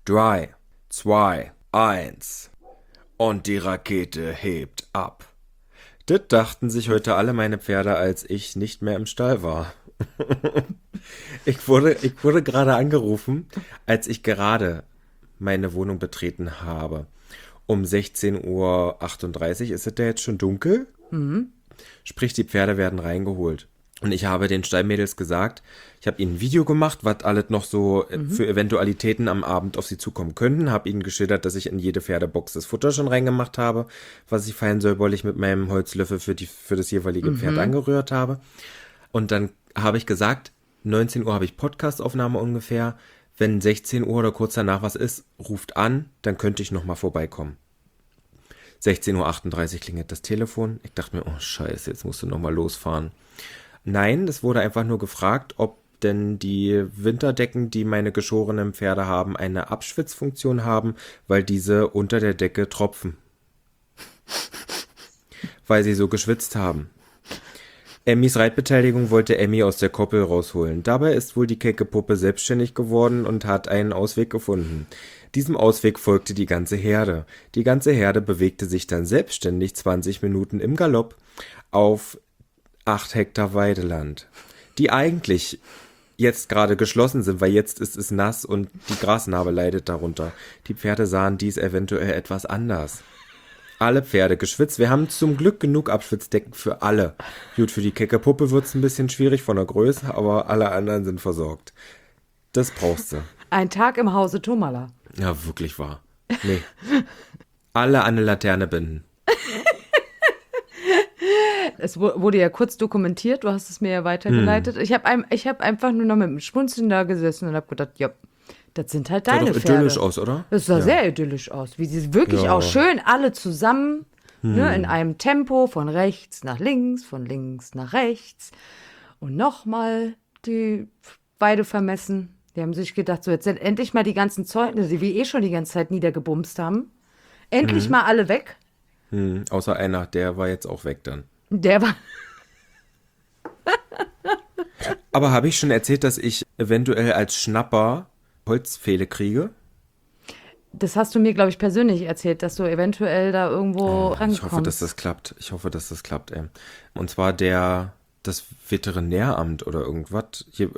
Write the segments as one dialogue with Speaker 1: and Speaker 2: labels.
Speaker 1: 3, 2, 1 und die Rakete hebt ab. Das dachten sich heute alle meine Pferde, als ich nicht mehr im Stall war. Ich wurde gerade angerufen, als ich gerade meine Wohnung betreten habe. Um 16:38 Uhr ist es ja jetzt schon dunkel. Sprich, die Pferde werden reingeholt. Und ich habe den Stallmädels gesagt, ich habe ihnen ein Video gemacht, was alles noch so für Eventualitäten am Abend auf sie zukommen könnten. Habe ihnen geschildert, dass ich in jede Pferdebox das Futter schon reingemacht habe, was ich fein säuberlich mit meinem Holzlöffel für das jeweilige Pferd angerührt habe. Und dann habe ich gesagt, 19 Uhr habe ich Podcastaufnahme ungefähr. Wenn 16 Uhr oder kurz danach was ist, ruft an, dann könnte ich nochmal vorbeikommen. 16:38 Uhr klingelt das Telefon. Ich dachte mir, oh Scheiße, jetzt musst du nochmal losfahren. Nein, es wurde einfach nur gefragt, ob denn die Winterdecken, die meine geschorenen Pferde haben, eine Abschwitzfunktion haben, weil diese unter der Decke tropfen. Weil sie so geschwitzt haben. Emmys Reitbeteiligung wollte Emmy aus der Koppel rausholen. Dabei ist wohl die kecke Puppe selbstständig geworden und hat einen Ausweg gefunden. Diesem Ausweg folgte die ganze Herde. Die ganze Herde bewegte sich dann selbstständig 20 Minuten im Galopp auf 8 Hektar Weideland, die eigentlich jetzt gerade geschlossen sind, weil jetzt ist es nass und die Grasnarbe leidet darunter. Die Pferde sahen dies eventuell etwas anders. Alle Pferde geschwitzt. Wir haben zum Glück genug Abschwitzdecken für alle. Gut, für die kecke Puppe wird es ein bisschen schwierig von der Größe, aber alle anderen sind versorgt. Das brauchst du.
Speaker 2: Ein Tag im Hause Thomala.
Speaker 1: Ja, wirklich wahr. Nee. Alle an eine Laterne binden.
Speaker 2: Es wurde ja kurz dokumentiert, du hast es mir ja weitergeleitet. Ich hab einfach nur noch mit dem Schmunzeln da gesessen und habe gedacht, ja, das sind halt deine
Speaker 1: Sah doch
Speaker 2: Pferde.
Speaker 1: idyllisch aus, oder?
Speaker 2: Das sah
Speaker 1: Ja.
Speaker 2: sehr idyllisch aus, wie sie wirklich
Speaker 1: Ja.
Speaker 2: auch schön alle zusammen, ne, in einem Tempo von rechts nach links, von links nach rechts und nochmal die Weide vermessen. Die haben sich gedacht, so jetzt sind endlich mal die ganzen Zeugnisse, die wir schon die ganze Zeit niedergebumst haben, endlich mal alle weg.
Speaker 1: Außer einer, der war jetzt auch weg dann.
Speaker 2: Der war...
Speaker 1: Aber habe ich schon erzählt, dass ich eventuell als Schnapper Holzpfähle kriege?
Speaker 2: Das hast du mir, glaube ich, persönlich erzählt, dass du eventuell da irgendwo rankommst.
Speaker 1: Ich hoffe, dass das klappt. Ey. Und zwar das Veterinäramt oder irgendwas. Hier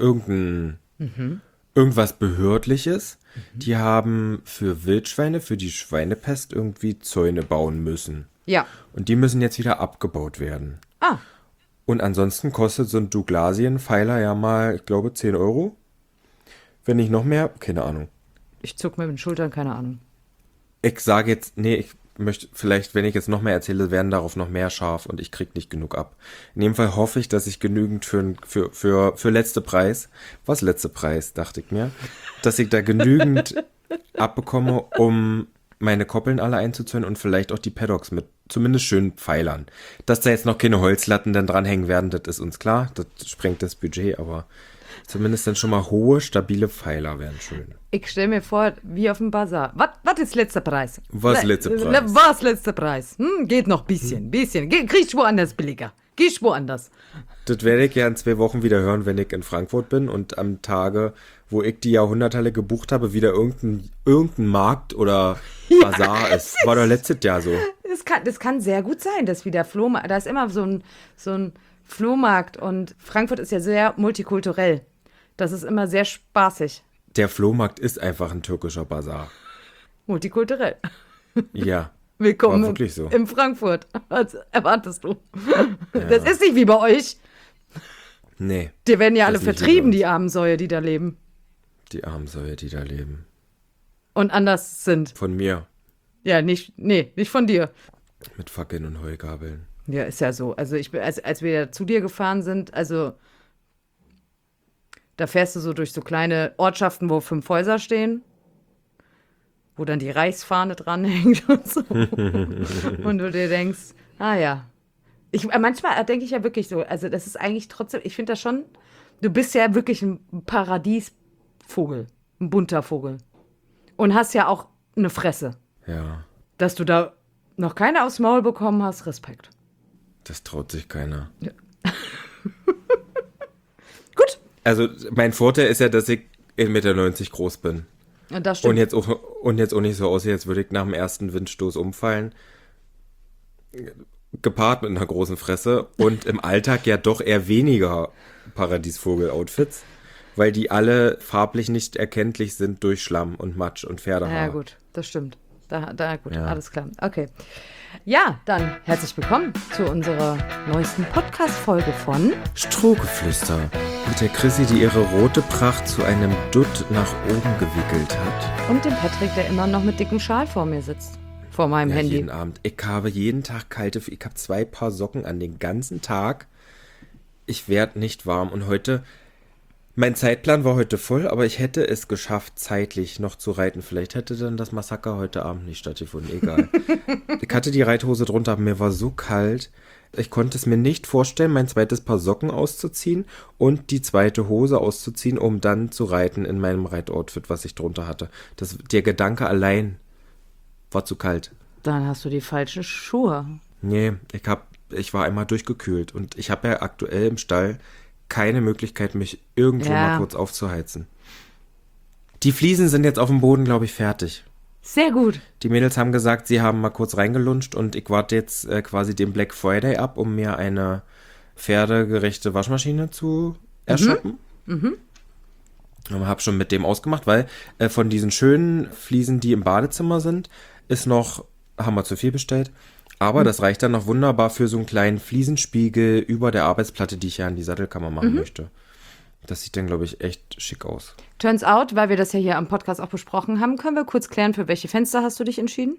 Speaker 1: irgendwas Behördliches. Die haben für Wildschweine, für die Schweinepest irgendwie Zäune bauen müssen.
Speaker 2: Ja.
Speaker 1: Und die müssen jetzt wieder abgebaut werden.
Speaker 2: Ah,
Speaker 1: Und ansonsten kostet so ein Douglasien-Pfeiler ja mal, ich glaube, 10 Euro. Wenn nicht noch mehr, keine Ahnung.
Speaker 2: ich zuck mit den Schultern, keine Ahnung.
Speaker 1: Ich sage jetzt, nee, ich möchte, vielleicht, wenn ich jetzt noch mehr erzähle, werden darauf noch mehr scharf und ich krieg nicht genug ab. In dem Fall hoffe ich, dass ich genügend für letzte Preis, was letzte Preis, dachte ich mir, dass ich da genügend abbekomme, um meine Koppeln alle einzuzäunen und vielleicht auch die Paddocks mit zumindest schönen Pfeilern. Dass da jetzt noch keine Holzlatten dann dranhängen werden, das ist uns klar, das sprengt das Budget, aber zumindest dann schon mal hohe, stabile Pfeiler wären schön.
Speaker 2: Ich stelle mir vor, wie auf dem Bazar. Was ist letzter Preis?
Speaker 1: Was letzter Preis?
Speaker 2: Was letzter Preis? Geht noch bisschen. Kriegst woanders billiger. Gehst woanders.
Speaker 1: Das werde ich ja in 2 Wochen wieder hören, wenn ich in Frankfurt bin und am Tage, wo ich die Jahrhunderthalle gebucht habe, wieder irgendein Markt oder Bazar ist. War doch letztes Jahr so.
Speaker 2: Das kann sehr gut sein, dass wieder Flohmarkt, da ist immer so ein Flohmarkt und Frankfurt ist ja sehr multikulturell. Das ist immer sehr spaßig.
Speaker 1: Der Flohmarkt ist einfach ein türkischer Bazar.
Speaker 2: Multikulturell.
Speaker 1: Ja.
Speaker 2: Willkommen
Speaker 1: War wirklich so.
Speaker 2: in Frankfurt. Was erwartest du? Das ist nicht wie bei euch.
Speaker 1: Nee.
Speaker 2: Die werden ja alle
Speaker 1: Das ist nicht wie
Speaker 2: vertrieben,
Speaker 1: bei uns.
Speaker 2: die armen Säue, die da leben.
Speaker 1: Die armen Säue, die da leben.
Speaker 2: Und anders sind.
Speaker 1: Von mir.
Speaker 2: Ja, nicht von dir.
Speaker 1: Mit Fackeln und Heugabeln.
Speaker 2: Ja, ist ja so. Also als wir zu dir gefahren sind, also da fährst du so durch so kleine Ortschaften, wo 5 Häuser stehen, wo dann die Reichsfahne dranhängt und so. Und du dir denkst, ah ja. Manchmal denke ich ja wirklich so, also das ist eigentlich trotzdem, ich finde das schon, du bist ja wirklich ein Paradiesvogel, ein bunter Vogel. Und hast ja auch eine Fresse.
Speaker 1: Ja.
Speaker 2: Dass du da noch keine aufs Maul bekommen hast, Respekt.
Speaker 1: Das traut sich keiner.
Speaker 2: Gut.
Speaker 1: Also mein Vorteil ist ja, dass ich 1,90 Meter groß bin.
Speaker 2: Und das
Speaker 1: Und
Speaker 2: stimmt.
Speaker 1: jetzt auch nicht so aussieht, als würde ich nach dem ersten Windstoß umfallen. Gepaart mit einer großen Fresse und im Alltag ja doch eher weniger Paradiesvogel-Outfits, weil die alle farblich nicht erkenntlich sind durch Schlamm und Matsch und Pferdehaar.
Speaker 2: Ja, gut, das stimmt. Gut,
Speaker 1: Ja.
Speaker 2: alles klar. Okay. Ja, dann herzlich willkommen zu unserer neuesten Podcast-Folge von
Speaker 1: Strohgeflüster mit der Chrissy, die ihre rote Pracht zu einem Dutt nach oben gewickelt hat.
Speaker 2: und dem Patrick, der immer noch mit dicken Schal vor mir sitzt. Vor meinem
Speaker 1: Ja,
Speaker 2: Handy.
Speaker 1: jeden Abend. Ich habe jeden Tag ich habe 2 Paar Socken an den ganzen Tag. Ich werde nicht warm. Und heute, mein Zeitplan war heute voll, aber ich hätte es geschafft, zeitlich noch zu reiten. Vielleicht hätte dann das Massaker heute Abend nicht stattgefunden. Egal. Ich hatte die Reithose drunter, aber mir war so kalt. Ich konnte es mir nicht vorstellen, mein zweites Paar Socken auszuziehen und die zweite Hose auszuziehen, um dann zu reiten in meinem Reitoutfit, was ich drunter hatte. Der Gedanke allein war zu kalt.
Speaker 2: Dann hast du die falschen Schuhe.
Speaker 1: Nee, ich war einmal durchgekühlt und ich habe ja aktuell im Stall keine Möglichkeit, mich irgendwo
Speaker 2: Ja.
Speaker 1: mal kurz aufzuheizen. Die Fliesen sind jetzt auf dem Boden, glaube ich, fertig.
Speaker 2: Sehr gut.
Speaker 1: Die Mädels haben gesagt, sie haben mal kurz reingelunscht und ich warte jetzt quasi den Black Friday ab, um mir eine pferdegerechte Waschmaschine zu erschaffen. Und habe schon mit dem ausgemacht, weil von diesen schönen Fliesen, die im Badezimmer sind, haben wir zu viel bestellt. Aber das reicht dann noch wunderbar für so einen kleinen Fliesenspiegel über der Arbeitsplatte, die ich ja an die Sattelkammer machen möchte. Das sieht dann, glaube ich, echt schick aus.
Speaker 2: Turns out, weil wir das ja hier am Podcast auch besprochen haben, können wir kurz klären, für welche Fenster hast du dich entschieden?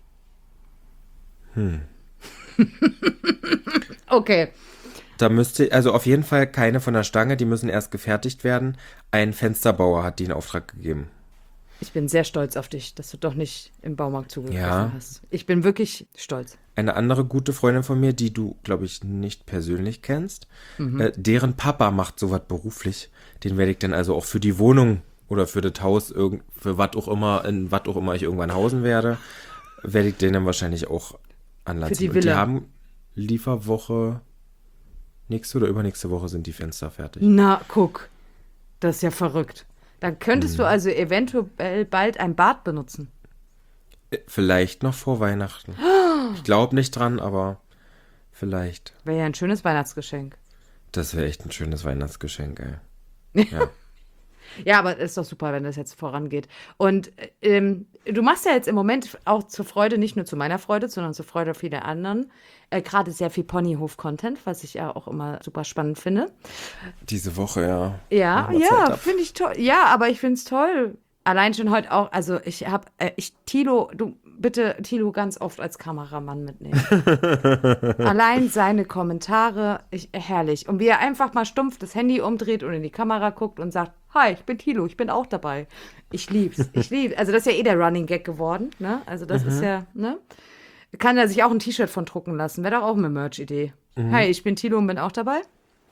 Speaker 2: Okay.
Speaker 1: Da also auf jeden Fall keine von der Stange, die müssen erst gefertigt werden. Ein Fensterbauer hat die in Auftrag gegeben.
Speaker 2: Ich bin sehr stolz auf dich, dass du doch nicht im Baumarkt zugegriffen
Speaker 1: Ja.
Speaker 2: hast. Ich bin wirklich stolz.
Speaker 1: Eine andere gute Freundin von mir, die du, glaube ich, nicht persönlich kennst, deren Papa macht sowas beruflich. Den werde ich dann also auch für die Wohnung oder für das Haus, für was auch immer, in was auch immer ich irgendwann hausen werde, werde ich den dann wahrscheinlich auch anlassen.
Speaker 2: Für die
Speaker 1: Und die
Speaker 2: Villa.
Speaker 1: haben Lieferwoche, nächste oder übernächste Woche sind die Fenster fertig.
Speaker 2: Na, guck. Das ist ja verrückt. Dann könntest du also eventuell bald ein Bad benutzen.
Speaker 1: Vielleicht noch vor Weihnachten. Ich glaube nicht dran, aber vielleicht.
Speaker 2: Wäre ja ein schönes Weihnachtsgeschenk.
Speaker 1: Das wäre echt ein schönes Weihnachtsgeschenk, ey. Ja.
Speaker 2: Ja, aber ist doch super, wenn das jetzt vorangeht. Und du machst ja jetzt im Moment auch zur Freude, nicht nur zu meiner Freude, sondern zur Freude vieler anderen, gerade sehr viel Ponyhof-Content, was ich ja auch immer super spannend finde.
Speaker 1: Diese Woche, ja.
Speaker 2: Ja,
Speaker 1: Machen wir Zeit
Speaker 2: ja,
Speaker 1: ab.
Speaker 2: finde ich toll. Ja, aber ich finde es toll. Allein schon heute auch, also Thilo, Thilo ganz oft als Kameramann mitnehmen. Allein seine Kommentare, herrlich. Und wie er einfach mal stumpf das Handy umdreht und in die Kamera guckt und sagt, hi, ich bin Thilo, ich bin auch dabei. Ich lieb's, Also das ist ja eh der Running Gag geworden, ne? Also das ist ja, ne? Kann er sich auch ein T-Shirt von drucken lassen, wäre doch auch eine Merch-Idee. Hi, ich bin Thilo und bin auch dabei.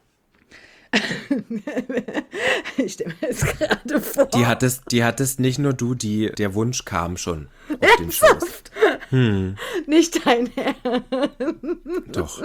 Speaker 2: Ich stelle mir das gerade vor.
Speaker 1: Die hattest nicht nur du, der Wunsch kam schon auf den Schoß.
Speaker 2: Nicht dein Ernst.
Speaker 1: Doch.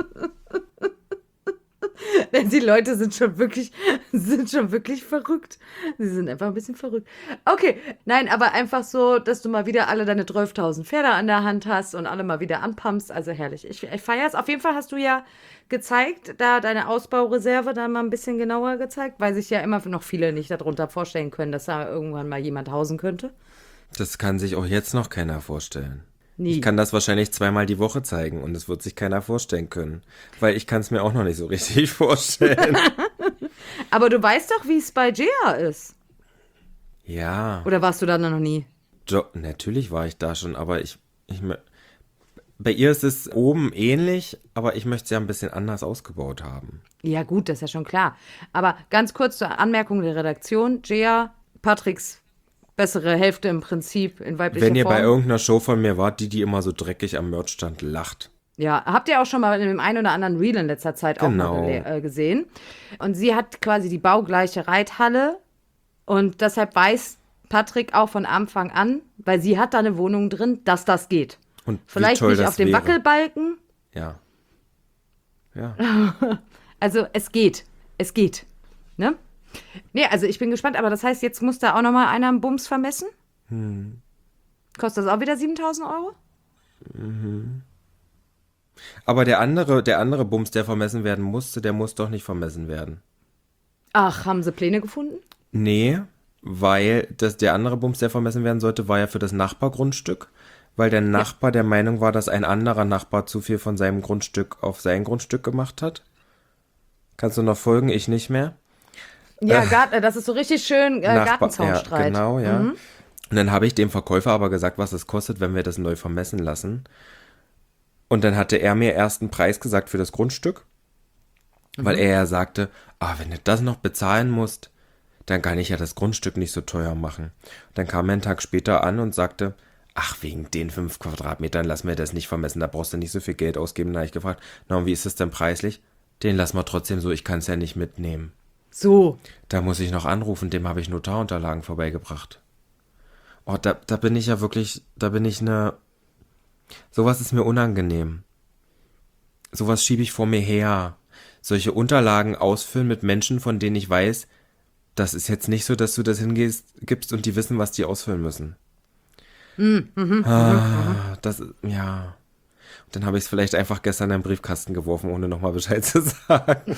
Speaker 2: Denn die Leute sind schon wirklich verrückt. Sie sind einfach ein bisschen verrückt. Okay, nein, aber einfach so, dass du mal wieder alle deine 12.000 Pferde an der Hand hast und alle mal wieder anpumpst. Also herrlich. Ich feiere es. Auf jeden Fall hast du ja gezeigt, da deine Ausbaureserve da mal ein bisschen genauer gezeigt, weil sich ja immer noch viele nicht darunter vorstellen können, dass da irgendwann mal jemand hausen könnte.
Speaker 1: Das kann sich auch jetzt noch keiner vorstellen.
Speaker 2: Nie.
Speaker 1: Ich kann das wahrscheinlich 2-mal die Woche zeigen und es wird sich keiner vorstellen können. Weil ich kann es mir auch noch nicht so richtig vorstellen.
Speaker 2: Aber du weißt doch, wie es bei Gea ist.
Speaker 1: Ja.
Speaker 2: Oder warst du da noch nie?
Speaker 1: Natürlich war ich da schon, aber bei ihr ist es oben ähnlich, aber ich möchte es ja ein bisschen anders ausgebaut haben.
Speaker 2: Ja, gut, das ist ja schon klar. Aber ganz kurz zur Anmerkung der Redaktion. Gea, Patricks bessere Hälfte im Prinzip in weiblicher
Speaker 1: Wenn ihr
Speaker 2: Form.
Speaker 1: bei irgendeiner Show von mir wart, die immer so dreckig am Merchstand lacht.
Speaker 2: Ja, habt ihr auch schon mal in dem einen oder anderen Reel in letzter Zeit auch
Speaker 1: Genau.
Speaker 2: mal gesehen. Und sie hat quasi die baugleiche Reithalle und deshalb weiß Patrick auch von Anfang an, weil sie hat da eine Wohnung drin, dass das geht.
Speaker 1: Und wie
Speaker 2: Vielleicht
Speaker 1: toll
Speaker 2: nicht
Speaker 1: das
Speaker 2: auf dem
Speaker 1: wäre.
Speaker 2: Wackelbalken,
Speaker 1: Ja. Ja.
Speaker 2: also es geht. Es geht. Ne? Nee, also ich bin gespannt, aber das heißt, jetzt muss da auch noch mal einer einen Bums vermessen? Kostet das auch wieder 7.000 Euro?
Speaker 1: Aber der andere Bums, der vermessen werden musste, der muss doch nicht vermessen werden.
Speaker 2: Ach, haben sie Pläne gefunden?
Speaker 1: Nee, weil der andere Bums, der vermessen werden sollte, war ja für das Nachbargrundstück, weil der Nachbar der Meinung war, dass ein anderer Nachbar zu viel von seinem Grundstück auf sein Grundstück gemacht hat. Kannst du noch folgen? Ich nicht mehr.
Speaker 2: Ja, das ist so richtig schön Gartenzaunstreit.
Speaker 1: Ja, genau, ja. Und dann habe ich dem Verkäufer aber gesagt, was es kostet, wenn wir das neu vermessen lassen. Und dann hatte er mir erst einen Preis gesagt für das Grundstück, weil er ja sagte, wenn du das noch bezahlen musst, dann kann ich ja das Grundstück nicht so teuer machen. Dann kam er einen Tag später an und sagte, ach, wegen den 5 Quadratmetern lassen wir das nicht vermessen, da brauchst du nicht so viel Geld ausgeben. Da habe ich gefragt, na und wie ist das denn preislich? Den lassen wir trotzdem so, ich kann es ja nicht mitnehmen.
Speaker 2: So.
Speaker 1: Da muss ich noch anrufen, dem habe ich Notarunterlagen vorbeigebracht. Oh, da bin ich ja wirklich, sowas ist mir unangenehm. Sowas schiebe ich vor mir her. Solche Unterlagen ausfüllen mit Menschen, von denen ich weiß, das ist jetzt nicht so, dass du das gibst und die wissen, was die ausfüllen müssen. Ja. Und dann habe ich es vielleicht einfach gestern in den Briefkasten geworfen, ohne nochmal Bescheid zu sagen.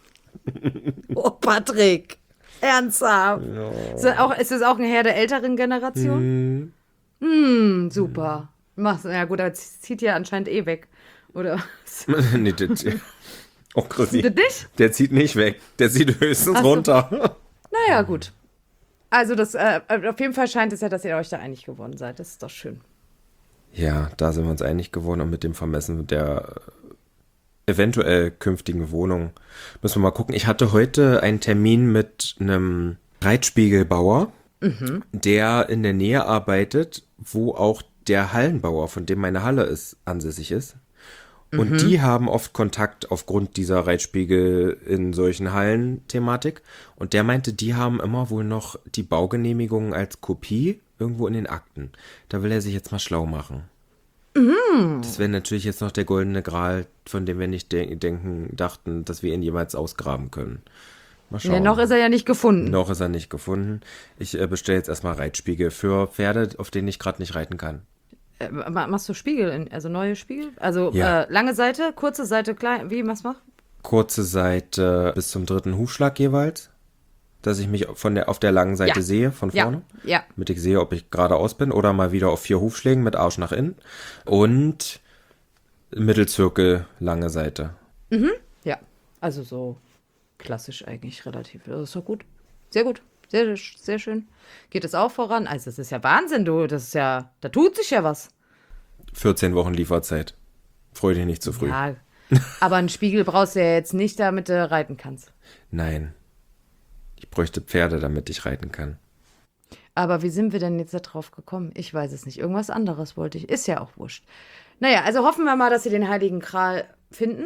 Speaker 2: Oh, Patrick. Ernsthaft. Ja. Ist das auch ein Herr der älteren Generation? Super. Ja gut, aber zieht ja anscheinend weg. Oder?
Speaker 1: Nee, oh, Chrissy.
Speaker 2: Nicht?
Speaker 1: Der zieht nicht weg. Der zieht höchstens runter.
Speaker 2: Naja, gut. Also auf jeden Fall scheint es ja, dass ihr euch da einig geworden seid. Das ist doch schön.
Speaker 1: Ja, da sind wir uns einig geworden und mit dem Vermessen der eventuell künftigen Wohnung müssen wir mal gucken. Ich hatte heute einen Termin mit einem Reitspiegelbauer, der in der Nähe arbeitet, wo auch der Hallenbauer, von dem meine Halle ansässig ist. Und die haben oft Kontakt aufgrund dieser Reitspiegel in solchen Hallen-Thematik. Und der meinte, die haben immer wohl noch die Baugenehmigungen als Kopie irgendwo in den Akten. Da will er sich jetzt mal schlau machen. Das wäre natürlich jetzt noch der goldene Gral, von dem wir nicht dachten, dass wir ihn jemals ausgraben können. Mal schauen.
Speaker 2: Ja, noch ist er ja nicht gefunden.
Speaker 1: Noch ist er nicht gefunden. Ich bestelle jetzt erstmal Reitspiegel für Pferde, auf denen ich gerade nicht reiten kann.
Speaker 2: Machst du Spiegel, also neue Spiegel? Also
Speaker 1: Ja.
Speaker 2: lange Seite, kurze Seite, klein, wie was machst du?
Speaker 1: Kurze Seite bis zum 3. Hufschlag jeweils, dass ich mich auf der langen Seite sehe, von vorne.
Speaker 2: Ja.
Speaker 1: Damit ich sehe, ob ich geradeaus bin oder mal wieder auf 4 Hufschlägen mit Arsch nach innen. Und Mittelzirkel, lange Seite.
Speaker 2: Ja, also so klassisch eigentlich relativ. Das ist doch gut. Sehr gut. Sehr, sehr schön. Geht es auch voran? Also, das ist ja Wahnsinn, da tut sich ja was.
Speaker 1: 14 Wochen Lieferzeit. Freu dich nicht zu früh.
Speaker 2: Ja, aber einen Spiegel brauchst du ja jetzt nicht, damit du reiten kannst.
Speaker 1: Nein. Ich bräuchte Pferde, damit ich reiten kann.
Speaker 2: Aber wie sind wir denn jetzt da drauf gekommen? Ich weiß es nicht. Irgendwas anderes wollte ich. Ist ja auch wurscht. Naja, also hoffen wir mal, dass sie den Heiligen Gral finden.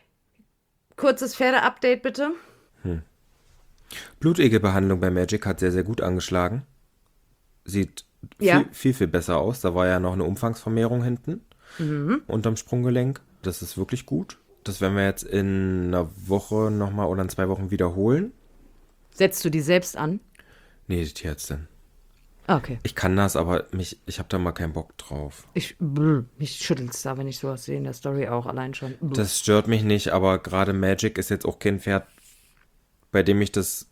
Speaker 2: Kurzes Pferde-Update bitte.
Speaker 1: Blutegelbehandlung bei Magic hat sehr, sehr gut angeschlagen. Sieht viel besser aus. Da war ja noch eine Umfangsvermehrung hinten unterm Sprunggelenk. Das ist wirklich gut. Das werden wir jetzt in einer Woche nochmal oder in 2 Wochen wiederholen.
Speaker 2: Setzt du die selbst an?
Speaker 1: Nee, die Tierärztin.
Speaker 2: Okay.
Speaker 1: Ich kann das, aber ich habe da mal keinen Bock drauf.
Speaker 2: Mich schüttelt's da, wenn ich sowas sehe in der Story auch allein schon.
Speaker 1: Das stört mich nicht, aber gerade Magic ist jetzt auch kein Pferd, bei dem ich das...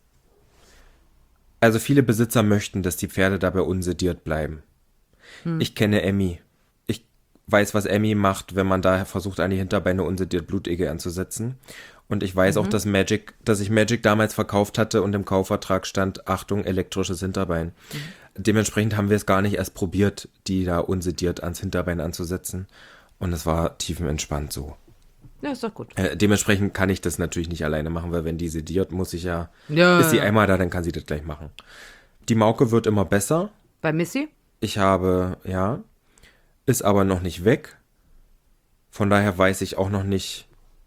Speaker 1: Also viele Besitzer möchten, dass die Pferde dabei unsediert bleiben. Ich kenne Emmy. Ich weiß, was Emmy macht, wenn man da versucht, an die Hinterbeine unsediert Blutegel anzusetzen. Und ich weiß auch, dass ich Magic damals verkauft hatte und im Kaufvertrag stand, Achtung, elektrisches Hinterbein. Dementsprechend haben wir es gar nicht erst probiert, die da unsediert ans Hinterbein anzusetzen. Und es war tiefenentspannt so.
Speaker 2: Ja, ist doch gut.
Speaker 1: Dementsprechend kann ich das natürlich nicht alleine machen, weil wenn die sediert, ist sie einmal da, dann kann sie das gleich machen. Die Mauke wird immer besser.
Speaker 2: Bei Missy?
Speaker 1: Ist aber noch nicht weg. Von daher weiß ich auch noch nicht,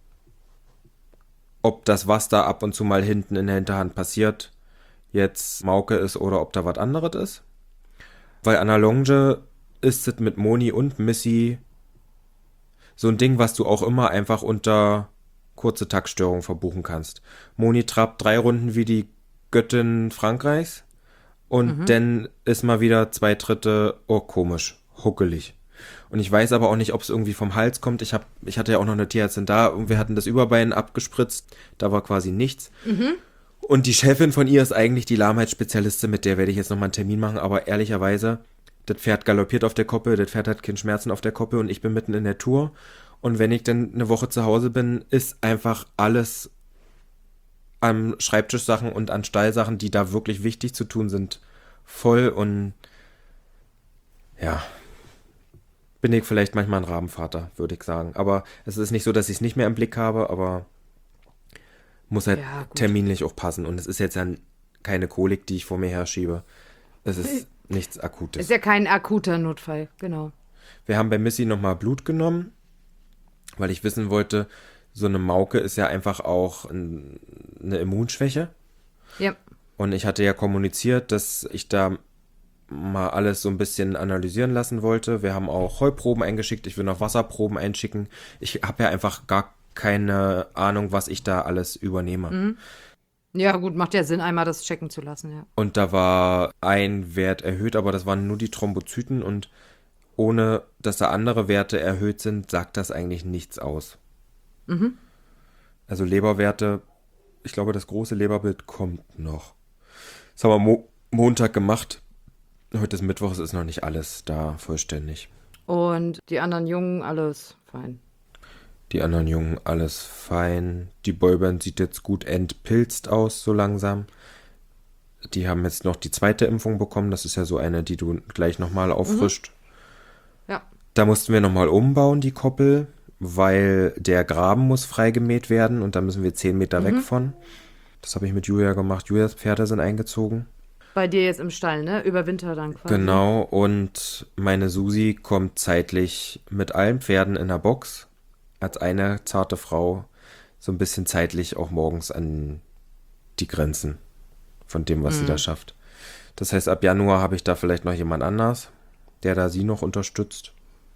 Speaker 1: ob das, was da ab und zu mal hinten in der Hinterhand passiert, jetzt Mauke ist oder ob da was anderes ist. Weil an der Longe ist es mit Moni und Missy so ein Ding, was du auch immer einfach unter kurze Taktstörung verbuchen kannst. Moni trabt 3 Runden wie die Göttin Frankreichs Und dann ist mal wieder 2/3, oh komisch, huckelig. Und ich weiß aber auch nicht, ob es irgendwie vom Hals kommt. Ich hatte ja auch noch eine Tierärztin da und wir hatten das Überbein abgespritzt. Da war quasi nichts. Und die Chefin von ihr ist eigentlich die Lahmheitsspezialistin, mit der werde ich jetzt nochmal einen Termin machen. Aber ehrlicherweise, das Pferd galoppiert auf der Koppel, das Pferd hat keine Schmerzen auf der Koppel und ich bin mitten in der Tour. Und wenn ich dann eine Woche zu Hause bin, ist einfach alles an Schreibtischsachen und an Stallsachen, die da wirklich wichtig zu tun sind, voll. Und ja, bin ich vielleicht manchmal ein Rabenvater, würde ich sagen. Aber es ist nicht so, dass ich es nicht mehr im Blick habe, aber muss halt
Speaker 2: Ja, gut.
Speaker 1: terminlich auch passen. Und es ist jetzt ja keine Kolik, die ich vor mir herschiebe. Es ist nichts Akutes.
Speaker 2: Ist ja kein akuter Notfall, genau.
Speaker 1: Wir haben bei Missy nochmal Blut genommen, weil ich wissen wollte, so eine Mauke ist ja einfach auch eine Immunschwäche.
Speaker 2: Ja.
Speaker 1: Und ich hatte ja kommuniziert, dass ich da mal alles so ein bisschen analysieren lassen wollte. Wir haben auch Heuproben eingeschickt, ich will noch Wasserproben einschicken. Ich habe ja einfach gar keine Ahnung, was ich da alles übernehme.
Speaker 2: Ja, gut, macht ja Sinn, einmal das checken zu lassen, ja.
Speaker 1: Und da war ein Wert erhöht, aber das waren nur die Thrombozyten und ohne, dass da andere Werte erhöht sind, sagt das eigentlich nichts aus. Also Leberwerte, ich glaube, das große Leberbild kommt noch. Das haben wir Montag gemacht. Heute ist Mittwoch, es ist noch nicht alles da vollständig.
Speaker 2: Und die anderen Jungen, alles fein.
Speaker 1: Die anderen Jungen, alles fein. Die Boyband sieht jetzt gut entpilzt aus, so langsam. Die haben jetzt noch die zweite Impfung bekommen. Das ist ja so eine, die du gleich nochmal auffrischt.
Speaker 2: Ja.
Speaker 1: Da mussten wir nochmal umbauen, die Koppel, weil der Graben muss freigemäht werden und da müssen wir 10 Meter weg von. Das habe ich mit Julia gemacht. Julias Pferde sind eingezogen.
Speaker 2: Bei dir jetzt im Stall, ne? Über Winter dann quasi.
Speaker 1: Genau, und meine Susi kommt zeitlich mit allen Pferden in der Box als eine zarte Frau so ein bisschen zeitlich auch morgens an die Grenzen von dem, was sie da schafft. Das heißt, ab Januar habe ich da vielleicht noch jemand anders, der da sie noch unterstützt.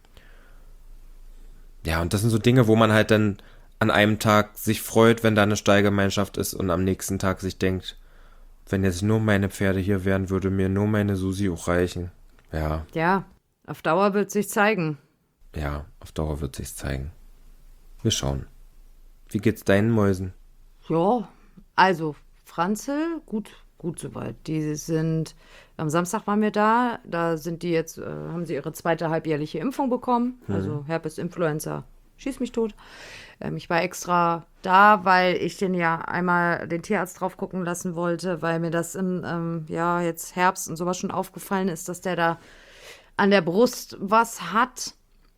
Speaker 1: Ja, und das sind so Dinge, wo man halt dann an einem Tag sich freut, wenn da eine Stallgemeinschaft ist und am nächsten Tag sich denkt, wenn jetzt nur meine Pferde hier wären, würde mir nur meine Susi auch reichen. Ja,
Speaker 2: Ja, auf Dauer wird sich zeigen.
Speaker 1: ja, auf Dauer wird sich's zeigen. Wir schauen. Wie geht's deinen Mäusen?
Speaker 2: Ja, also Franzl, gut soweit. Die sind, am Samstag waren wir da sind die jetzt, haben sie ihre zweite halbjährliche Impfung bekommen, also Herpes, Influenza, schieß mich tot. Ich war extra da, weil ich den ja einmal den Tierarzt drauf gucken lassen wollte, weil mir das im, ja, jetzt Herbst und sowas schon aufgefallen ist, dass der da an der Brust was hat.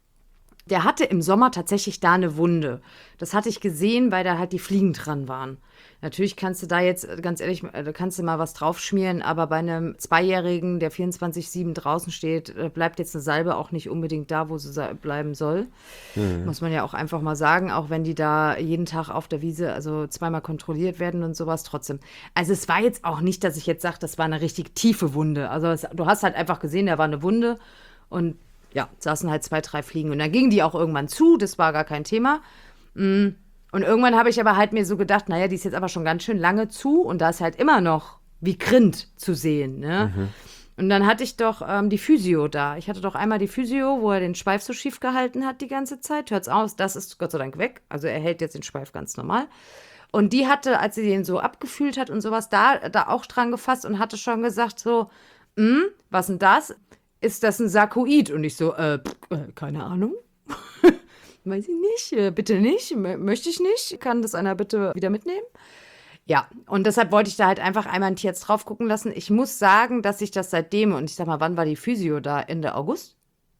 Speaker 2: Der hatte im Sommer tatsächlich da eine Wunde. Das hatte ich gesehen, weil da halt die Fliegen dran waren. Natürlich kannst du da jetzt, ganz ehrlich, kannst du mal was draufschmieren, aber bei einem Zweijährigen, der 24/7 draußen steht, bleibt jetzt eine Salbe auch nicht unbedingt da, wo sie bleiben soll. Muss man ja auch einfach mal sagen, auch wenn die da jeden Tag auf der Wiese, also zweimal kontrolliert werden und sowas trotzdem. Also es war jetzt auch nicht, dass ich jetzt sage, das war eine richtig tiefe Wunde. Also du hast halt einfach gesehen, da war eine Wunde und ja, saßen halt 2, 3 Fliegen. Und dann gingen die auch irgendwann zu, das war gar kein Thema. Und irgendwann habe ich aber halt mir so gedacht, naja, die ist jetzt aber schon ganz schön lange zu und da ist halt immer noch wie Grind zu sehen, ne? Und dann hatte ich doch die Physio da. Ich hatte doch einmal die Physio, wo er den Schweif so schief gehalten hat die ganze Zeit. Hört's aus, das ist Gott sei Dank weg. Also er hält jetzt den Schweif ganz normal. Und die hatte, als sie den so abgefühlt hat und sowas, da auch dran gefasst und hatte schon gesagt so, was denn das? Ist das ein Sarkoid? Und ich so, keine Ahnung. Weiß ich nicht, bitte nicht, möchte ich nicht. Kann das einer bitte wieder mitnehmen? Ja, und deshalb wollte ich da halt einfach einmal einen Tierarzt drauf gucken lassen. Ich muss sagen, dass sich das seitdem, und ich sag mal, wann war die Physio da? Ende August?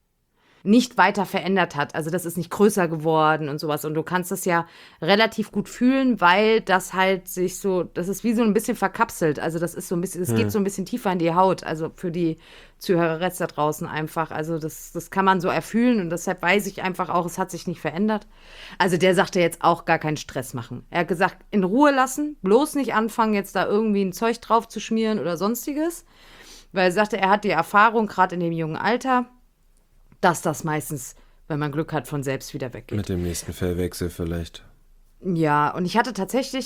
Speaker 2: Nicht weiter verändert hat. Also das ist nicht größer geworden und sowas. Und du kannst es ja relativ gut fühlen, weil das halt sich so, das ist wie so ein bisschen verkapselt. Also das ist so ein bisschen, es geht so ein bisschen tiefer in die Haut. Also für die Zuhörer da draußen einfach. Also das kann man so erfühlen und deshalb weiß ich einfach auch, es hat sich nicht verändert. Also der sagte jetzt auch gar keinen Stress machen. Er hat gesagt, in Ruhe lassen, bloß nicht anfangen, jetzt da irgendwie ein Zeug drauf zu schmieren oder sonstiges. Weil er sagte, er hat die Erfahrung, gerade in dem jungen Alter, dass das meistens, wenn man Glück hat, von selbst wieder weggeht.
Speaker 1: Mit dem nächsten Fellwechsel vielleicht.
Speaker 2: Ja, und ich hatte tatsächlich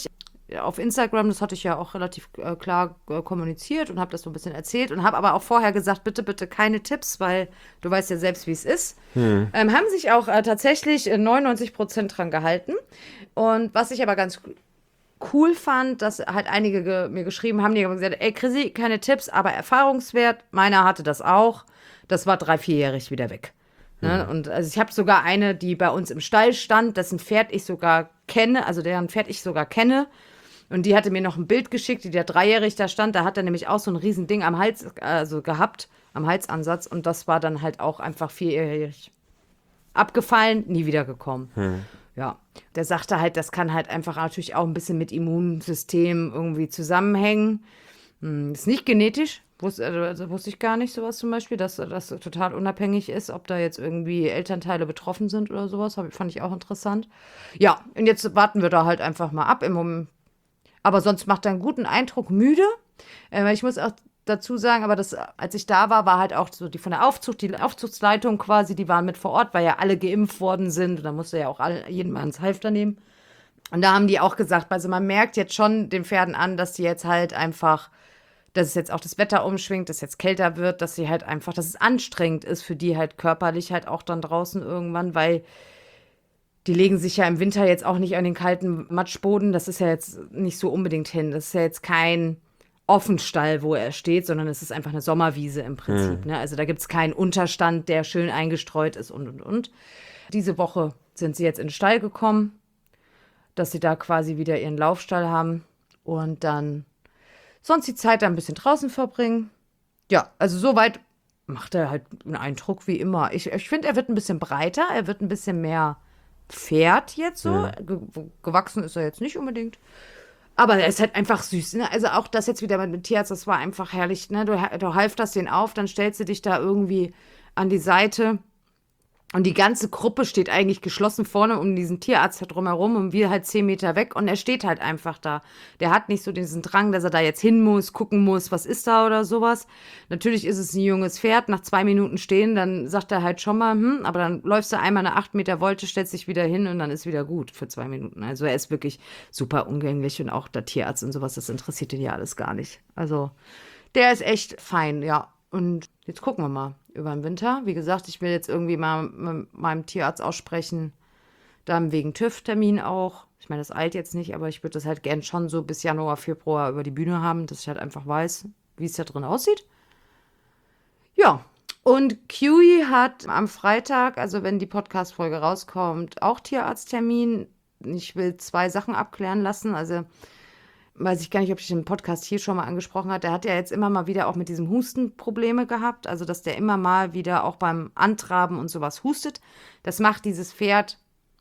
Speaker 2: auf Instagram, das hatte ich ja auch relativ klar kommuniziert und habe das so ein bisschen erzählt und habe aber auch vorher gesagt, bitte, bitte keine Tipps, weil du weißt ja selbst, wie es ist. Haben sich auch tatsächlich 99% dran gehalten. Und was ich aber ganz cool fand, dass halt einige mir geschrieben haben, die haben gesagt, ey Chrissy, keine Tipps, aber Erfahrungswert. Meiner hatte das auch. Das war 3-4-jährig wieder weg. Ne? Und also ich habe sogar eine, die bei uns im Stall stand, dessen Pferd ich sogar kenne, also deren Pferd ich sogar kenne. Und die hatte mir noch ein Bild geschickt, die der 3-jährig da stand. Da hat er nämlich auch so ein riesen Ding am Hals, also gehabt, am Halsansatz. Und das war dann halt auch einfach 4-jährig abgefallen, nie wiedergekommen. Ja, der sagte halt, das kann halt einfach natürlich auch ein bisschen mit Immunsystem irgendwie zusammenhängen. Ist nicht genetisch, wusste ich gar nicht, sowas zum Beispiel, dass das total unabhängig ist, ob da jetzt irgendwie Elternteile betroffen sind oder sowas. Fand ich auch interessant. Ja, und jetzt warten wir da halt einfach mal ab. Im Moment. Aber sonst macht er einen guten Eindruck, müde. Ich muss auch dazu sagen, aber das, als ich da war, war halt auch so die von der Aufzucht, die Aufzuchtsleitung quasi, die waren mit vor Ort, weil ja alle geimpft worden sind. Und da musste ja auch jeden mal ins Halfter nehmen. Und da haben die auch gesagt, also man merkt jetzt schon den Pferden an, dass die jetzt halt einfach, dass es jetzt auch das Wetter umschwingt, dass jetzt kälter wird, dass sie halt einfach, dass es anstrengend ist für die halt körperlich halt auch dann draußen irgendwann, weil die legen sich ja im Winter jetzt auch nicht an den kalten Matschboden. Das ist ja jetzt nicht so unbedingt hin. Das ist ja jetzt kein Offenstall, wo er steht, sondern es ist einfach eine Sommerwiese im Prinzip. Ne? Also da gibt es keinen Unterstand, der schön eingestreut ist und. Diese Woche sind sie jetzt in den Stall gekommen, dass sie da quasi wieder ihren Laufstall haben und dann sonst die Zeit da ein bisschen draußen verbringen. Ja, also soweit macht er halt einen Eindruck wie immer. Ich finde, er wird ein bisschen breiter, er wird ein bisschen mehr Pferd jetzt so. Gewachsen ist er jetzt nicht unbedingt. Aber er ist halt einfach süß. Ne? Also auch das jetzt wieder mit dem Tierarzt, das war einfach herrlich. Ne? Du halfterst den auf, dann stellst du dich da irgendwie an die Seite. Und die ganze Gruppe steht eigentlich geschlossen vorne um diesen Tierarzt drumherum und wir halt 10 Meter weg. Und er steht halt einfach da. Der hat nicht so diesen Drang, dass er da jetzt hin muss, gucken muss, was ist da oder sowas. Natürlich ist es ein junges Pferd. Nach 2 Minuten stehen, dann sagt er halt schon mal, aber dann läufst du einmal eine 8 Meter Wolte, stellst dich wieder hin und dann ist wieder gut für 2 Minuten. Also er ist wirklich super umgänglich und auch der Tierarzt und sowas, das interessiert ihn ja alles gar nicht. Also der ist echt fein, ja. Und jetzt gucken wir mal über den Winter. Wie gesagt, ich will jetzt irgendwie mal mit meinem Tierarzt aussprechen, dann wegen TÜV-Termin auch. Ich meine, das eilt jetzt nicht, aber ich würde das halt gern schon so bis Januar, Februar über die Bühne haben, dass ich halt einfach weiß, wie es da drin aussieht. Ja, und Kiwi hat am Freitag, also wenn die Podcast-Folge rauskommt, auch Tierarzttermin. Ich will 2 Sachen abklären lassen, also weiß ich gar nicht, ob ich den Podcast hier schon mal angesprochen habe. Der hat ja jetzt immer mal wieder auch mit diesem Husten Probleme gehabt. Also, dass der immer mal wieder auch beim Antraben und sowas hustet. Das macht dieses Pferd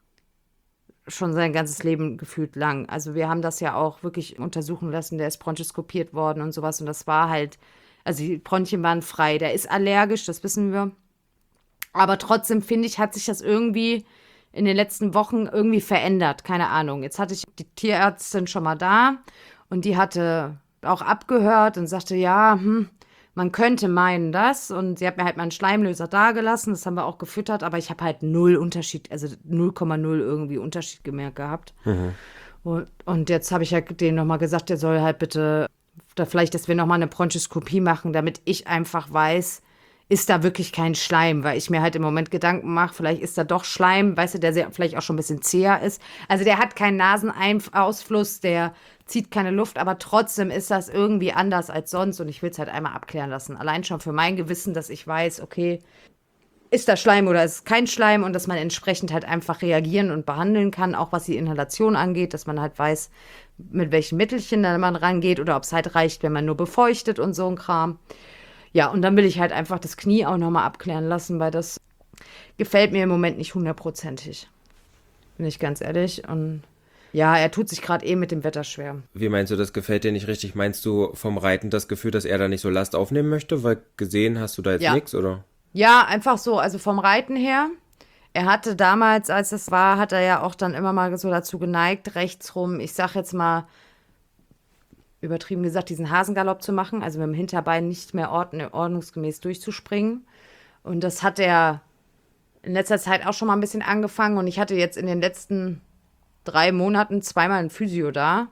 Speaker 2: schon sein ganzes Leben gefühlt lang. Also, wir haben das ja auch wirklich untersuchen lassen. Der ist bronchoskopiert worden und sowas. Und das war halt, also die Bronchien waren frei. Der ist allergisch, das wissen wir. Aber trotzdem, finde ich, hat sich das irgendwie in den letzten Wochen irgendwie verändert. Keine Ahnung. Jetzt hatte ich die Tierärztin schon mal da und die hatte auch abgehört und sagte, ja, man könnte meinen das. Und sie hat mir halt mal einen Schleimlöser dagelassen. Das haben wir auch gefüttert, aber ich habe halt 0 Unterschied, also 0,0 irgendwie Unterschied gemerkt gehabt. Und jetzt habe ich halt denen nochmal gesagt, der soll halt bitte, da vielleicht, dass wir nochmal eine Bronchoskopie machen, damit ich einfach weiß, ist da wirklich kein Schleim, weil ich mir halt im Moment Gedanken mache, vielleicht ist da doch Schleim, weißt du, der vielleicht auch schon ein bisschen zäher ist. Also der hat keinen Nasenausfluss, der zieht keine Luft, aber trotzdem ist das irgendwie anders als sonst und ich will es halt einmal abklären lassen. Allein schon für mein Gewissen, dass ich weiß, okay, ist da Schleim oder ist kein Schleim und dass man entsprechend halt einfach reagieren und behandeln kann, auch was die Inhalation angeht, dass man halt weiß, mit welchen Mittelchen da man rangeht oder ob es halt reicht, wenn man nur befeuchtet und so ein Kram. Ja, und dann will ich halt einfach das Knie auch nochmal abklären lassen, weil das gefällt mir im Moment nicht 100%. Bin ich ganz ehrlich. Und ja, er tut sich gerade mit dem Wetter schwer.
Speaker 1: Wie meinst du, das gefällt dir nicht richtig? Meinst du vom Reiten das Gefühl, dass er da nicht so Last aufnehmen möchte? Weil gesehen hast du da jetzt nichts, oder?
Speaker 2: Ja, einfach so, also vom Reiten her. Er hatte damals, als es war, hat er ja auch dann immer mal so dazu geneigt, rechts rum, ich sag jetzt mal, übertrieben gesagt, diesen Hasengalopp zu machen, also mit dem Hinterbein nicht mehr ordnungsgemäß durchzuspringen. Und das hat er in letzter Zeit auch schon mal ein bisschen angefangen. Und ich hatte jetzt in den letzten 3 Monaten zweimal ein Physio da,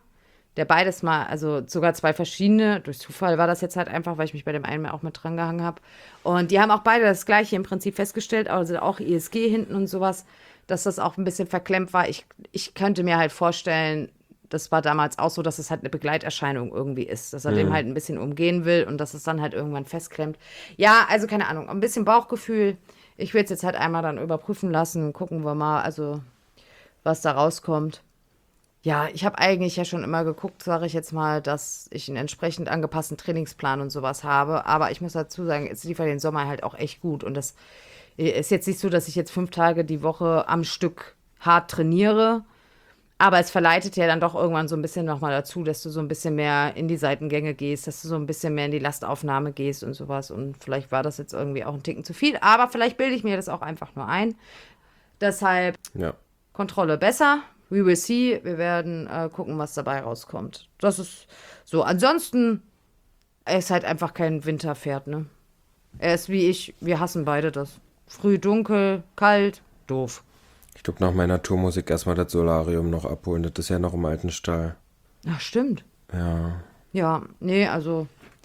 Speaker 2: der beides mal, also sogar 2 verschiedene, durch Zufall war das jetzt halt einfach, weil ich mich bei dem einen auch mit dran gehangen habe. Und die haben auch beide das Gleiche im Prinzip festgestellt, also auch ESG hinten und sowas, dass das auch ein bisschen verklemmt war. Ich könnte mir halt vorstellen, das war damals auch so, dass es halt eine Begleiterscheinung irgendwie ist, dass er dem halt ein bisschen umgehen will und dass es dann halt irgendwann festklemmt. Ja, also keine Ahnung, ein bisschen Bauchgefühl. Ich will es jetzt halt einmal dann überprüfen lassen, gucken wir mal, also was da rauskommt. Ja, ich habe eigentlich ja schon immer geguckt, sage ich jetzt mal, dass ich einen entsprechend angepassten Trainingsplan und sowas habe. Aber ich muss dazu sagen, es lief ja den Sommer halt auch echt gut. Und das ist jetzt nicht so, dass ich jetzt 5 Tage die Woche am Stück hart trainiere. Aber es verleitet ja dann doch irgendwann so ein bisschen nochmal dazu, dass du so ein bisschen mehr in die Seitengänge gehst, dass du so ein bisschen mehr in die Lastaufnahme gehst und sowas. Und vielleicht war das jetzt irgendwie auch ein Ticken zu viel. Aber vielleicht bilde ich mir das auch einfach nur ein. Deshalb
Speaker 1: Ja.
Speaker 2: Kontrolle besser. We will see. Wir werden gucken, was dabei rauskommt. Das ist so. Ansonsten, er ist halt einfach kein Winterpferd, ne? Er ist wie ich. Wir hassen beide das. Früh dunkel, kalt, doof.
Speaker 1: Ich glaube, nach meiner Tourmusik erstmal das Solarium noch abholen. Das ist ja noch im alten Stall.
Speaker 2: Ach, stimmt.
Speaker 1: Ja.
Speaker 2: Ja, nee, also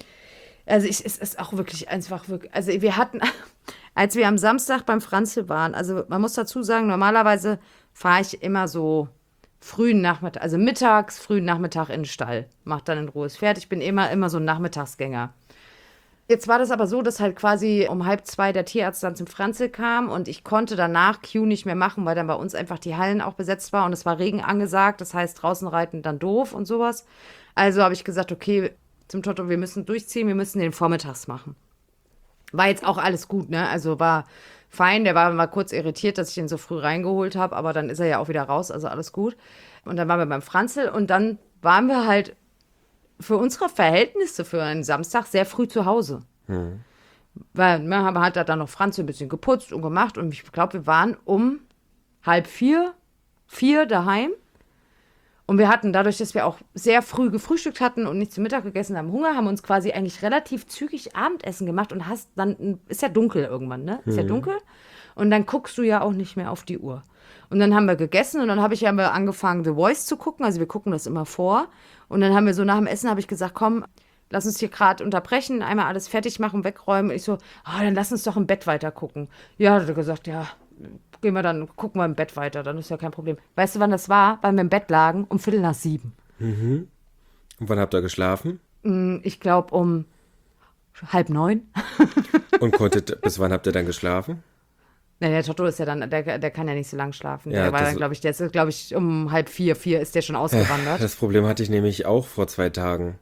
Speaker 2: es ist auch wirklich einfach wirklich, also wir hatten, als wir am Samstag beim Franzl waren, also man muss dazu sagen, normalerweise fahre ich immer so frühen Nachmittag, also mittags, frühen Nachmittag in den Stall, mach dann in Ruhe das Pferd. Ich bin immer so ein Nachmittagsgänger. Jetzt war das aber so, dass halt quasi um 1:30 der Tierarzt dann zum Franzl kam und ich konnte danach Q nicht mehr machen, weil dann bei uns einfach die Hallen auch besetzt war und es war Regen angesagt, das heißt draußen reiten dann doof und sowas. Also habe ich gesagt, okay, zum Toto, wir müssen durchziehen, wir müssen den vormittags machen. War jetzt auch alles gut, ne? Also war fein, der war mal kurz irritiert, dass ich ihn so früh reingeholt habe, aber dann ist er ja auch wieder raus, also alles gut. Und dann waren wir beim Franzl und dann waren wir halt für unsere Verhältnisse für einen Samstag sehr früh zu Hause. Weil man hat da dann noch Franz ein bisschen geputzt und gemacht und ich glaube, wir waren um 3:30, 4 daheim. Und wir hatten dadurch, dass wir auch sehr früh gefrühstückt hatten und nicht zu Mittag gegessen haben, Hunger, haben wir uns quasi eigentlich relativ zügig Abendessen gemacht und dann ist ja dunkel irgendwann, ne? Ist ja dunkel und dann guckst du ja auch nicht mehr auf die Uhr. Und dann haben wir gegessen und dann haben wir angefangen, The Voice zu gucken. Also wir gucken das immer vor. Und dann haben wir so nach dem Essen, habe ich gesagt, komm, lass uns hier gerade unterbrechen, einmal alles fertig machen, wegräumen. Und ich so, dann lass uns doch im Bett weiter gucken. Ja, hat er gesagt, ja, gucken wir im Bett weiter, dann ist ja kein Problem. Weißt du, wann das war? Weil wir im Bett lagen, um 6:45.
Speaker 1: Und wann habt ihr geschlafen?
Speaker 2: Ich glaube um 8:30.
Speaker 1: Und bis wann habt ihr dann geschlafen?
Speaker 2: Na, der Toto ist ja dann, der kann ja nicht so lang schlafen.
Speaker 1: Ja,
Speaker 2: der war dann, der ist, glaube ich, um 3:30, ist der schon ausgewandert.
Speaker 1: Das Problem hatte ich nämlich auch vor 2 Tagen.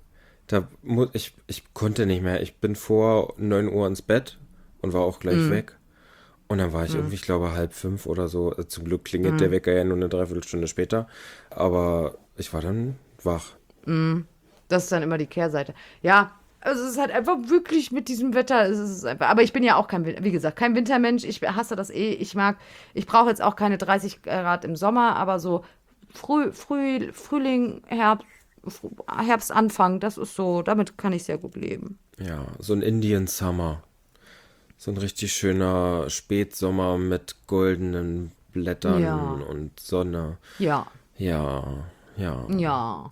Speaker 1: Ich konnte nicht mehr. Ich bin vor 9 Uhr ins Bett und war auch gleich weg. Und dann war ich irgendwie, ich glaube, 4:30 oder so. Zum Glück klingelt der Wecker ja nur eine Dreiviertelstunde später. Aber ich war dann wach.
Speaker 2: Das ist dann immer die Kehrseite. Ja, also es ist halt einfach wirklich mit diesem Wetter, es ist einfach, aber ich bin ja auch wie gesagt, kein Wintermensch. Ich hasse das eh. Ich brauche jetzt auch keine 30 Grad im Sommer, aber so Frühling, Herbstanfang, das ist so, damit kann ich sehr gut leben.
Speaker 1: Ja, so ein Indian Summer. So ein richtig schöner Spätsommer mit goldenen Blättern
Speaker 2: Ja.
Speaker 1: und Sonne.
Speaker 2: Ja,
Speaker 1: Ja.
Speaker 2: ja.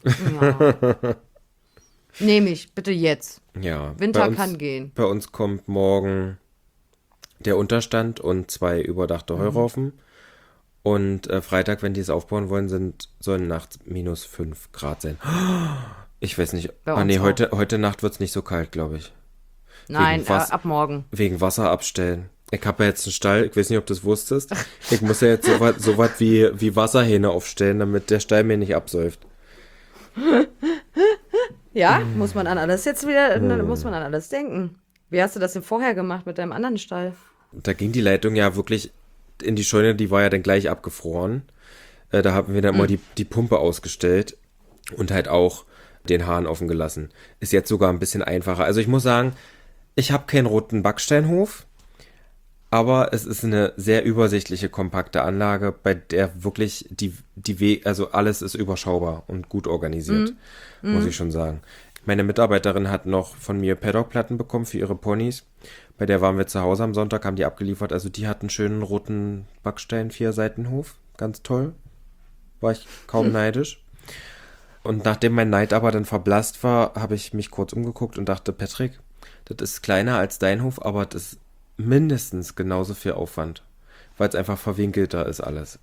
Speaker 2: Nehme ich, bitte jetzt.
Speaker 1: Ja.
Speaker 2: Winter kann gehen.
Speaker 1: Bei uns kommt morgen der Unterstand und 2 überdachte Heuraufen. Und Freitag, wenn die es aufbauen wollen, sollen nachts -5 Grad sein. Ich weiß nicht.
Speaker 2: Bei uns
Speaker 1: Nee,
Speaker 2: auch.
Speaker 1: heute Nacht wird es nicht so kalt, glaube ich.
Speaker 2: Nein,
Speaker 1: was?
Speaker 2: ab morgen.
Speaker 1: Wegen Wasser abstellen. Ich habe ja jetzt einen Stall, ich weiß nicht, ob du das wusstest. Ich muss ja jetzt so was wie Wasserhähne aufstellen, damit der Stall mir nicht absäuft.
Speaker 2: Ja, muss man an alles jetzt wieder, muss man an alles denken. Wie hast du das denn vorher gemacht mit deinem anderen Stall?
Speaker 1: Da ging die Leitung ja wirklich in die Scheune, die war ja dann gleich abgefroren. Da haben wir dann mal die Pumpe ausgestellt und halt auch den Hahn offen gelassen. Ist jetzt sogar ein bisschen einfacher. Also ich muss sagen, ich habe keinen roten Backsteinhof, aber es ist eine sehr übersichtliche, kompakte Anlage, bei der wirklich also alles ist überschaubar und gut organisiert, muss ich schon sagen. Meine Mitarbeiterin hat noch von mir Paddockplatten bekommen für ihre Ponys. Bei der waren wir zu Hause am Sonntag, haben die abgeliefert. Also die hat einen schönen roten Backstein, 4-Seitenhof. Ganz toll. War ich kaum neidisch. Und nachdem mein Neid aber dann verblasst war, habe ich mich kurz umgeguckt und dachte, Patrick, das ist kleiner als dein Hof, aber das ist mindestens genauso viel Aufwand. Weil es einfach verwinkelter ist alles.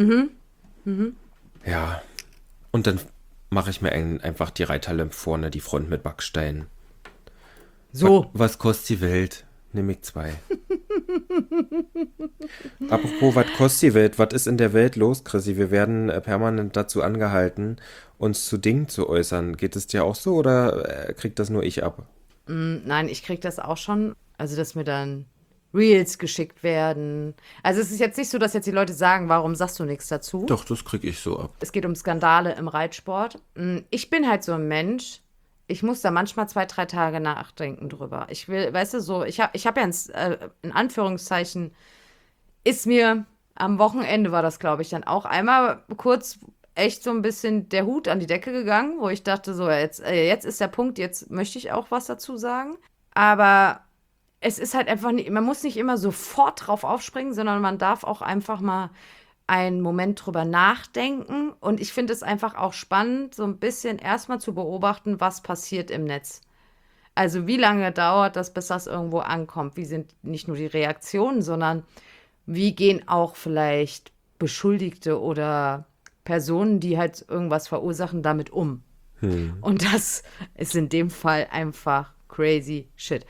Speaker 1: Ja. Und dann mache ich mir einfach die Reithalle vorne, die Front mit Backsteinen.
Speaker 2: So.
Speaker 1: Was kostet die Welt? Nehme ich 2. Apropos, was kostet die Welt? Was ist in der Welt los, Chrissy? Wir werden permanent dazu angehalten, uns zu Dingen zu äußern. Geht es dir auch so oder kriegt das nur ich ab?
Speaker 2: Nein, ich krieg das auch schon. Also, dass mir dann Reels geschickt werden. Also, es ist jetzt nicht so, dass jetzt die Leute sagen, warum sagst du nichts dazu?
Speaker 1: Doch, das kriege ich so ab.
Speaker 2: Es geht um Skandale im Reitsport. Ich bin halt so ein Mensch, ich muss da manchmal 2, 3 Tage nachdenken drüber. Ich will, weißt du, so, ich hab ja in Anführungszeichen, ist mir am Wochenende war das, glaube ich, dann auch einmal kurz echt so ein bisschen der Hut an die Decke gegangen, wo ich dachte, so, jetzt ist der Punkt, jetzt möchte ich auch was dazu sagen. Aber es ist halt einfach nicht, man muss nicht immer sofort drauf aufspringen, sondern man darf auch einfach mal einen Moment drüber nachdenken. Und ich finde es einfach auch spannend, so ein bisschen erstmal zu beobachten, was passiert im Netz. Also wie lange dauert das, bis das irgendwo ankommt? Wie sind nicht nur die Reaktionen, sondern wie gehen auch vielleicht Beschuldigte oder Personen, die halt irgendwas verursachen, damit um? Und das ist in dem Fall einfach crazy shit.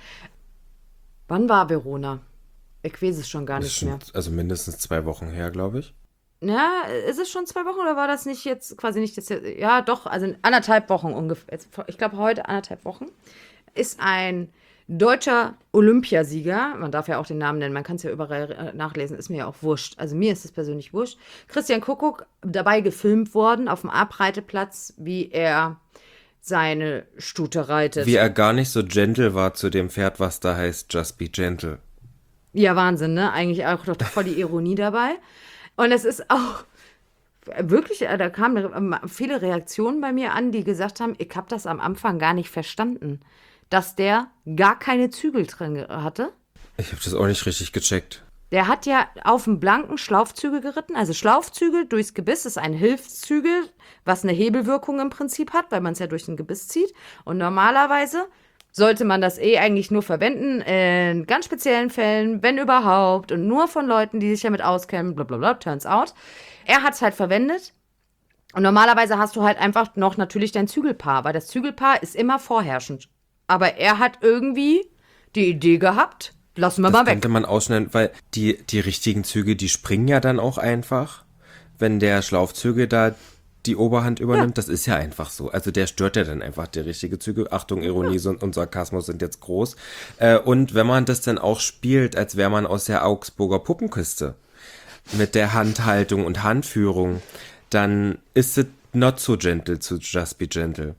Speaker 2: Wann war Verona? Ich weiß es schon gar
Speaker 1: Ist
Speaker 2: nicht
Speaker 1: schon,
Speaker 2: mehr.
Speaker 1: also mindestens 2 Wochen her, glaube ich.
Speaker 2: Ja, ist es schon 2 Wochen oder war das nicht jetzt quasi nicht das jetzt? Ja, doch, also in 1,5 Wochen ungefähr. Ich glaube, heute 1,5 Wochen ist ein deutscher Olympiasieger, man darf ja auch den Namen nennen, man kann es ja überall nachlesen, ist mir ja auch wurscht. Also mir ist es persönlich wurscht. Christian Kuckuck dabei gefilmt worden auf dem Abreiteplatz, wie er seine Stute reitet.
Speaker 1: Wie er gar nicht so gentle war zu dem Pferd, was da heißt Just Be Gentle.
Speaker 2: Ja, Wahnsinn, ne? Eigentlich auch doch voll die Ironie dabei. Und es ist auch wirklich, da kamen viele Reaktionen bei mir an, die gesagt haben, ich habe das am Anfang gar nicht verstanden, dass der gar keine Zügel drin hatte.
Speaker 1: Ich habe das auch nicht richtig gecheckt.
Speaker 2: Der hat ja auf dem blanken Schlaufzügel geritten. Also Schlaufzügel durchs Gebiss ist ein Hilfszügel, was eine Hebelwirkung im Prinzip hat, weil man es ja durch ein Gebiss zieht. Und normalerweise sollte man das eigentlich nur verwenden in ganz speziellen Fällen, wenn überhaupt, und nur von Leuten, die sich damit auskennen, blablabla, turns out. Er hat es halt verwendet. Und normalerweise hast du halt einfach noch natürlich dein Zügelpaar, weil das Zügelpaar ist immer vorherrschend. Aber er hat irgendwie die Idee gehabt, lassen wir
Speaker 1: Das
Speaker 2: mal weg.
Speaker 1: könnte man ausschneiden, weil die richtigen Züge, die springen ja dann auch einfach, wenn der Schlaufzüge da die Oberhand übernimmt. Das ist ja einfach so. Also der stört ja dann einfach die richtige Züge. Achtung, Ironie und Sarkasmus sind jetzt groß. Und wenn man das dann auch spielt, als wäre man aus der Augsburger Puppenkiste mit der Handhaltung und Handführung, dann ist es not so gentle zu Just Be Gentle.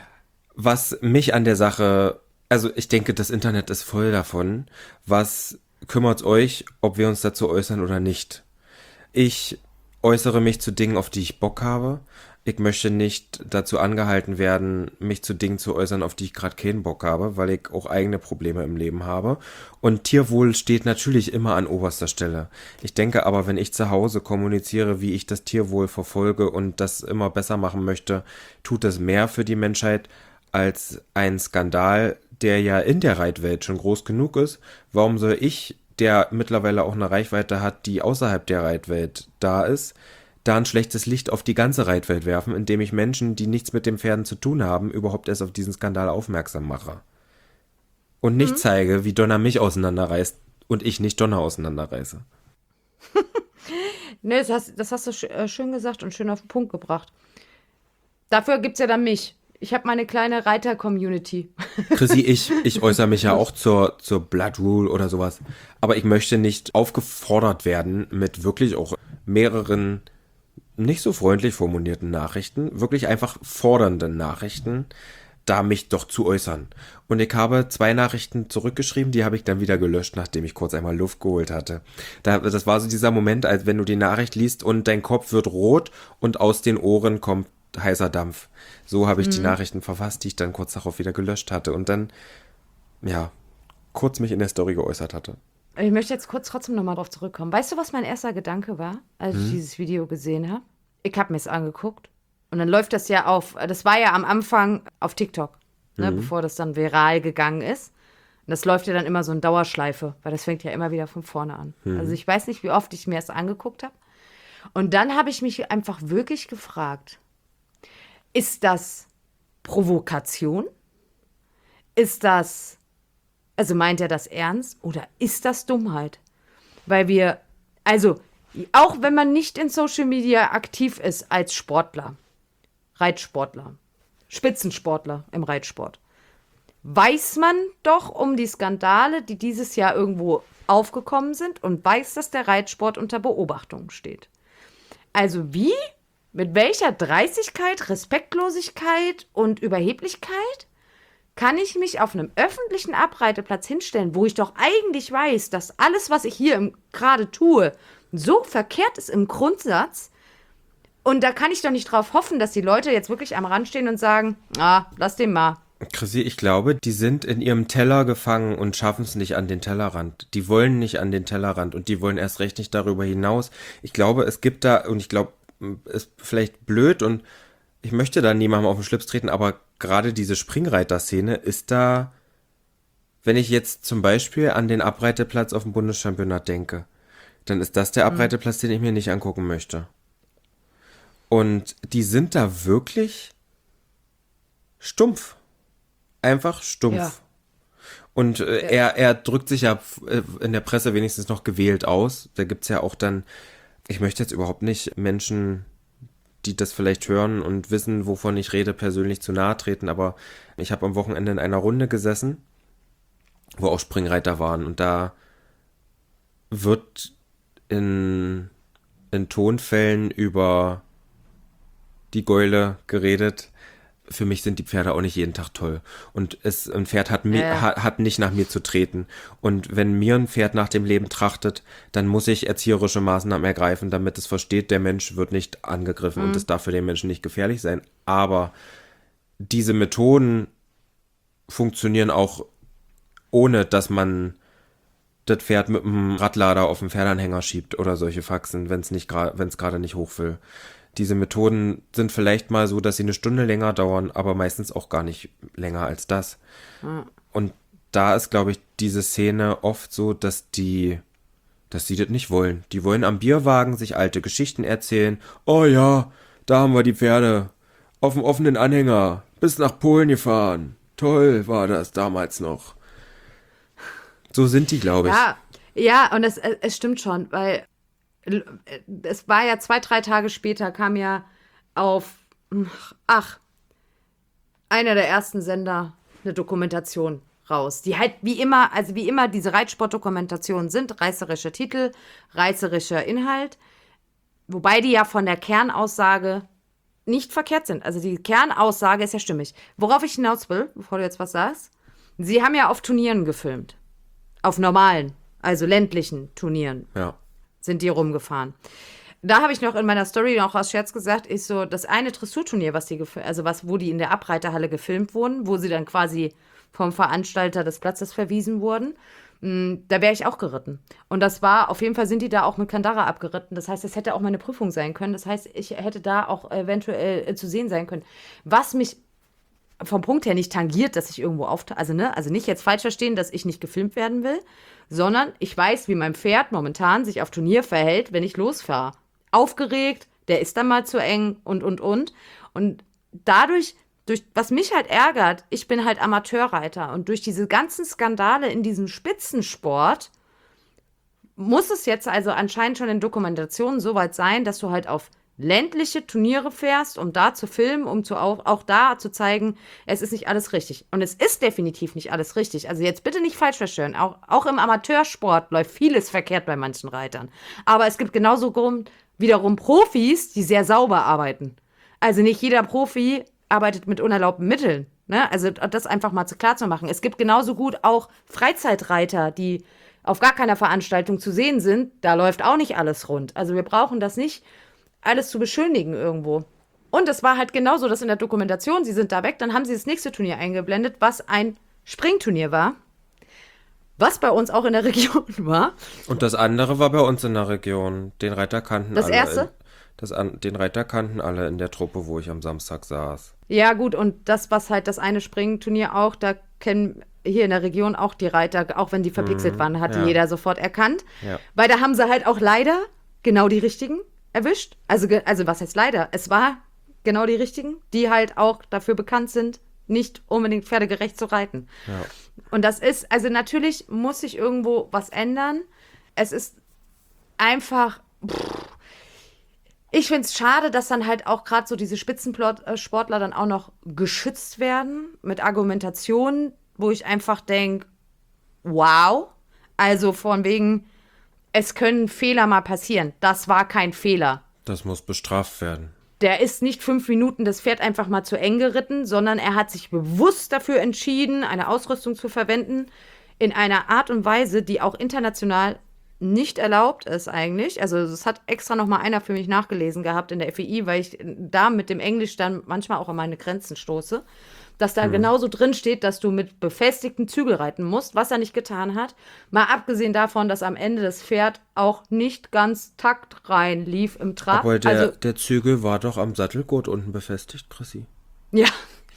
Speaker 1: Was mich an der Sache, also ich denke, das Internet ist voll davon. Was kümmert's euch, ob wir uns dazu äußern oder nicht? Ich äußere mich zu Dingen, auf die ich Bock habe. Ich möchte nicht dazu angehalten werden, mich zu Dingen zu äußern, auf die ich gerade keinen Bock habe, weil ich auch eigene Probleme im Leben habe. Und Tierwohl steht natürlich immer an oberster Stelle. Ich denke aber, wenn ich zu Hause kommuniziere, wie ich das Tierwohl verfolge und das immer besser machen möchte, tut das mehr für die Menschheit als ein Skandal, der ja in der Reitwelt schon groß genug ist. Warum soll ich, der mittlerweile auch eine Reichweite hat, die außerhalb der Reitwelt da ist, da ein schlechtes Licht auf die ganze Reitwelt werfen, indem ich Menschen, die nichts mit den Pferden zu tun haben, überhaupt erst auf diesen Skandal aufmerksam mache? Und nicht zeige, wie Donner mich auseinanderreißt und ich nicht Donner auseinanderreiße.
Speaker 2: Nee, das hast du schön gesagt und schön auf den Punkt gebracht. Dafür gibt's ja dann mich. Ich habe meine kleine Reiter-Community.
Speaker 1: Chrissy, ich äußere mich ja auch zur Blood Rule oder sowas. Aber ich möchte nicht aufgefordert werden mit wirklich auch mehreren nicht so freundlich formulierten Nachrichten, wirklich einfach fordernden Nachrichten, da mich doch zu äußern. Und ich habe 2 Nachrichten zurückgeschrieben, die habe ich dann wieder gelöscht, nachdem ich kurz einmal Luft geholt hatte. Das war so dieser Moment, als wenn du die Nachricht liest und dein Kopf wird rot und aus den Ohren kommt heißer Dampf. So habe ich die Nachrichten verfasst, die ich dann kurz darauf wieder gelöscht hatte und dann, ja, kurz mich in der Story geäußert hatte.
Speaker 2: Ich möchte jetzt kurz trotzdem nochmal drauf zurückkommen. Weißt du, was mein erster Gedanke war, als ich dieses Video gesehen habe? Ich habe mir es angeguckt Und dann läuft das ja das war ja am Anfang auf TikTok, ne, bevor das dann viral gegangen ist. Und das läuft ja dann immer so in Dauerschleife, weil das fängt ja immer wieder von vorne an. Also ich weiß nicht, wie oft ich mir das angeguckt habe. Und dann habe ich mich einfach wirklich gefragt, ist das Provokation? Also meint er das ernst oder ist das Dummheit? Weil also auch wenn man nicht in Social Media aktiv ist als Sportler, Reitsportler, Spitzensportler im Reitsport, weiß man doch um die Skandale, die dieses Jahr irgendwo aufgekommen sind und weiß, dass der Reitsport unter Beobachtung steht. Also mit welcher Dreistigkeit, Respektlosigkeit und Überheblichkeit kann ich mich auf einem öffentlichen Abreiteplatz hinstellen, wo ich doch eigentlich weiß, dass alles, was ich hier gerade tue, so verkehrt ist im Grundsatz. Und da kann ich doch nicht drauf hoffen, dass die Leute jetzt wirklich am Rand stehen und sagen, lass den mal.
Speaker 1: Chrissy, ich glaube, die sind in ihrem Teller gefangen und schaffen es nicht an den Tellerrand. Die wollen nicht an den Tellerrand und die wollen erst recht nicht darüber hinaus. Ich glaube, es gibt da, und ich glaube, es ist vielleicht blöd und ich möchte da niemandem auf den Schlips treten, aber gerade diese Springreiter-Szene ist da, wenn ich jetzt zum Beispiel an den Abreiteplatz auf dem Bundeschampionat denke, dann ist das der Abreiteplatz, den ich mir nicht angucken möchte. Und die sind da wirklich stumpf. Einfach stumpf. Ja. Und er drückt sich ja in der Presse wenigstens noch gewählt aus. Da gibt's ja auch dann, ich möchte jetzt überhaupt nicht Menschen, die das vielleicht hören und wissen, wovon ich rede, persönlich zu nahe treten, aber ich habe am Wochenende in einer Runde gesessen, wo auch Springreiter waren und da wird in Tonfällen über die Gäule geredet. Für mich sind die Pferde auch nicht jeden Tag toll. Und ein Pferd hat nicht nach mir zu treten. Und wenn mir ein Pferd nach dem Leben trachtet, dann muss ich erzieherische Maßnahmen ergreifen, damit es versteht, der Mensch wird nicht angegriffen und es darf für den Menschen nicht gefährlich sein. Aber diese Methoden funktionieren auch ohne, dass man das Pferd mit einem Radlader auf den Pferdanhänger schiebt oder solche Faxen, wenn es gerade nicht hoch will. Diese Methoden sind vielleicht mal so, dass sie eine Stunde länger dauern, aber meistens auch gar nicht länger als das. Und da ist, glaube ich, diese Szene oft so, dass sie das nicht wollen. Die wollen am Bierwagen sich alte Geschichten erzählen. Oh ja, da haben wir die Pferde auf dem offenen Anhänger bis nach Polen gefahren. Toll war das damals noch. So sind die, glaube ich.
Speaker 2: Ja, und es stimmt schon, weil es war ja 2-3 Tage später, kam ja auf, einer der ersten Sender eine Dokumentation raus, die halt wie immer diese Reitsportdokumentationen sind, reißerischer Titel, reißerischer Inhalt, wobei die ja von der Kernaussage nicht verkehrt sind. Also die Kernaussage ist ja stimmig. Worauf ich hinaus will, bevor du jetzt was sagst, sie haben ja auf Turnieren gefilmt. Auf normalen, also ländlichen Turnieren.
Speaker 1: Ja.
Speaker 2: Sind die rumgefahren. Da habe ich noch in meiner Story noch aus Scherz gesagt, ist so das eine Dressurturnier, wo die in der Abreiterhalle gefilmt wurden, wo sie dann quasi vom Veranstalter des Platzes verwiesen wurden, da wäre ich auch geritten. Und das war, auf jeden Fall sind die da auch mit Kandara abgeritten. Das heißt, es hätte auch mal eine Prüfung sein können. Das heißt, ich hätte da auch eventuell zu sehen sein können. Was mich vom Punkt her nicht tangiert, dass ich irgendwo also nicht jetzt falsch verstehen, dass ich nicht gefilmt werden will, sondern ich weiß, wie mein Pferd momentan sich auf Turnier verhält, wenn ich losfahre. Aufgeregt, der ist dann mal zu eng und. Und dadurch, was mich halt ärgert, ich bin halt Amateurreiter und durch diese ganzen Skandale in diesem Spitzensport muss es jetzt also anscheinend schon in Dokumentationen so weit sein, dass du halt auf ländliche Turniere fährst, um da zu filmen, um auch da zu zeigen, es ist nicht alles richtig. Und es ist definitiv nicht alles richtig. Also jetzt bitte nicht falsch verstehen. Auch im Amateursport läuft vieles verkehrt bei manchen Reitern. Aber es gibt genauso wiederum Profis, die sehr sauber arbeiten. Also nicht jeder Profi arbeitet mit unerlaubten Mitteln. Ne? Also das einfach mal klar zu machen. Es gibt genauso gut auch Freizeitreiter, die auf gar keiner Veranstaltung zu sehen sind. Da läuft auch nicht alles rund. Also wir brauchen das nicht alles zu beschönigen irgendwo. Und es war halt genauso, dass in der Dokumentation, sie sind da weg, dann haben sie das nächste Turnier eingeblendet, was ein Springturnier war, was bei uns auch in der Region war.
Speaker 1: Und das andere war bei uns in der Region. Den Reiter kannten
Speaker 2: das
Speaker 1: alle.
Speaker 2: Erste?
Speaker 1: Den Reiter kannten alle in der Truppe, wo ich am Samstag saß.
Speaker 2: Ja, gut, und das, was halt das eine Springturnier auch, da kennen hier in der Region auch die Reiter, auch wenn die verpixelt waren, hat die
Speaker 1: ja.
Speaker 2: jeder sofort erkannt.
Speaker 1: Ja.
Speaker 2: Weil da haben sie halt auch leider genau die richtigen erwischt. Also was heißt leider? Es war genau die richtigen, die halt auch dafür bekannt sind, nicht unbedingt pferdegerecht zu reiten.
Speaker 1: Ja.
Speaker 2: Und das ist, also natürlich muss sich irgendwo was ändern. Es ist einfach, ich finde es schade, dass dann halt auch gerade so diese Spitzensportler dann auch noch geschützt werden mit Argumentationen, wo ich einfach denke, wow, also von wegen, es können Fehler mal passieren. Das war kein Fehler.
Speaker 1: Das muss bestraft werden.
Speaker 2: Der ist nicht 5 Minuten das Pferd einfach mal zu eng geritten, sondern er hat sich bewusst dafür entschieden, eine Ausrüstung zu verwenden, in einer Art und Weise, die auch international nicht erlaubt ist eigentlich. Also es hat extra noch mal einer für mich nachgelesen gehabt in der FEI, weil ich da mit dem Englisch dann manchmal auch an meine Grenzen stoße, dass da genauso drin steht, dass du mit befestigten Zügel reiten musst, was er nicht getan hat. Mal abgesehen davon, dass am Ende das Pferd auch nicht ganz taktrein lief im Trab.
Speaker 1: Aber der Zügel war doch am Sattelgurt unten befestigt, Chrissy.
Speaker 2: Ja,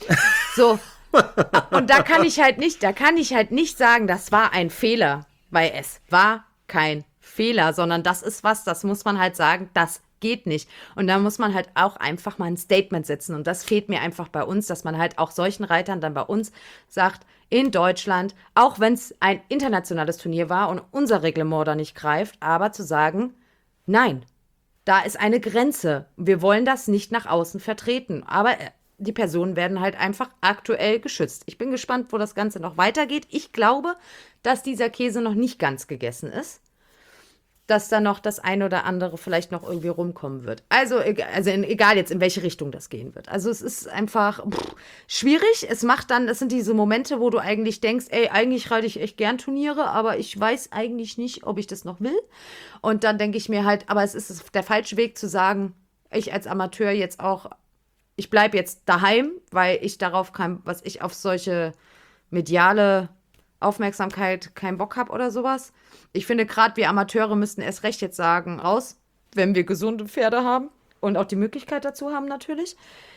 Speaker 2: so. Und da kann ich halt nicht sagen, das war ein Fehler, weil es war kein Fehler, sondern das ist was, das muss man halt sagen, das geht nicht. Und da muss man halt auch einfach mal ein Statement setzen. Und das fehlt mir einfach bei uns, dass man halt auch solchen Reitern dann bei uns sagt, in Deutschland, auch wenn es ein internationales Turnier war und unser Reglement da nicht greift, aber zu sagen, nein, da ist eine Grenze. Wir wollen das nicht nach außen vertreten. Aber die Personen werden halt einfach aktuell geschützt. Ich bin gespannt, wo das Ganze noch weitergeht. Ich glaube, dass dieser Käse noch nicht ganz gegessen ist. Dass da noch das eine oder andere vielleicht noch irgendwie rumkommen wird. Egal jetzt, in welche Richtung das gehen wird. Also es ist einfach schwierig. Das sind diese Momente, wo du eigentlich denkst, ey, eigentlich reite ich echt gern Turniere, aber ich weiß eigentlich nicht, ob ich das noch will. Und dann denke ich mir halt, aber es ist der falsche Weg zu sagen, ich als Amateur jetzt auch, ich bleibe jetzt daheim, weil ich auf solche mediale Aufmerksamkeit keinen Bock habe oder sowas. Ich finde, gerade wir Amateure müssten erst recht jetzt sagen, raus, wenn wir gesunde Pferde haben und auch die Möglichkeit dazu haben natürlich.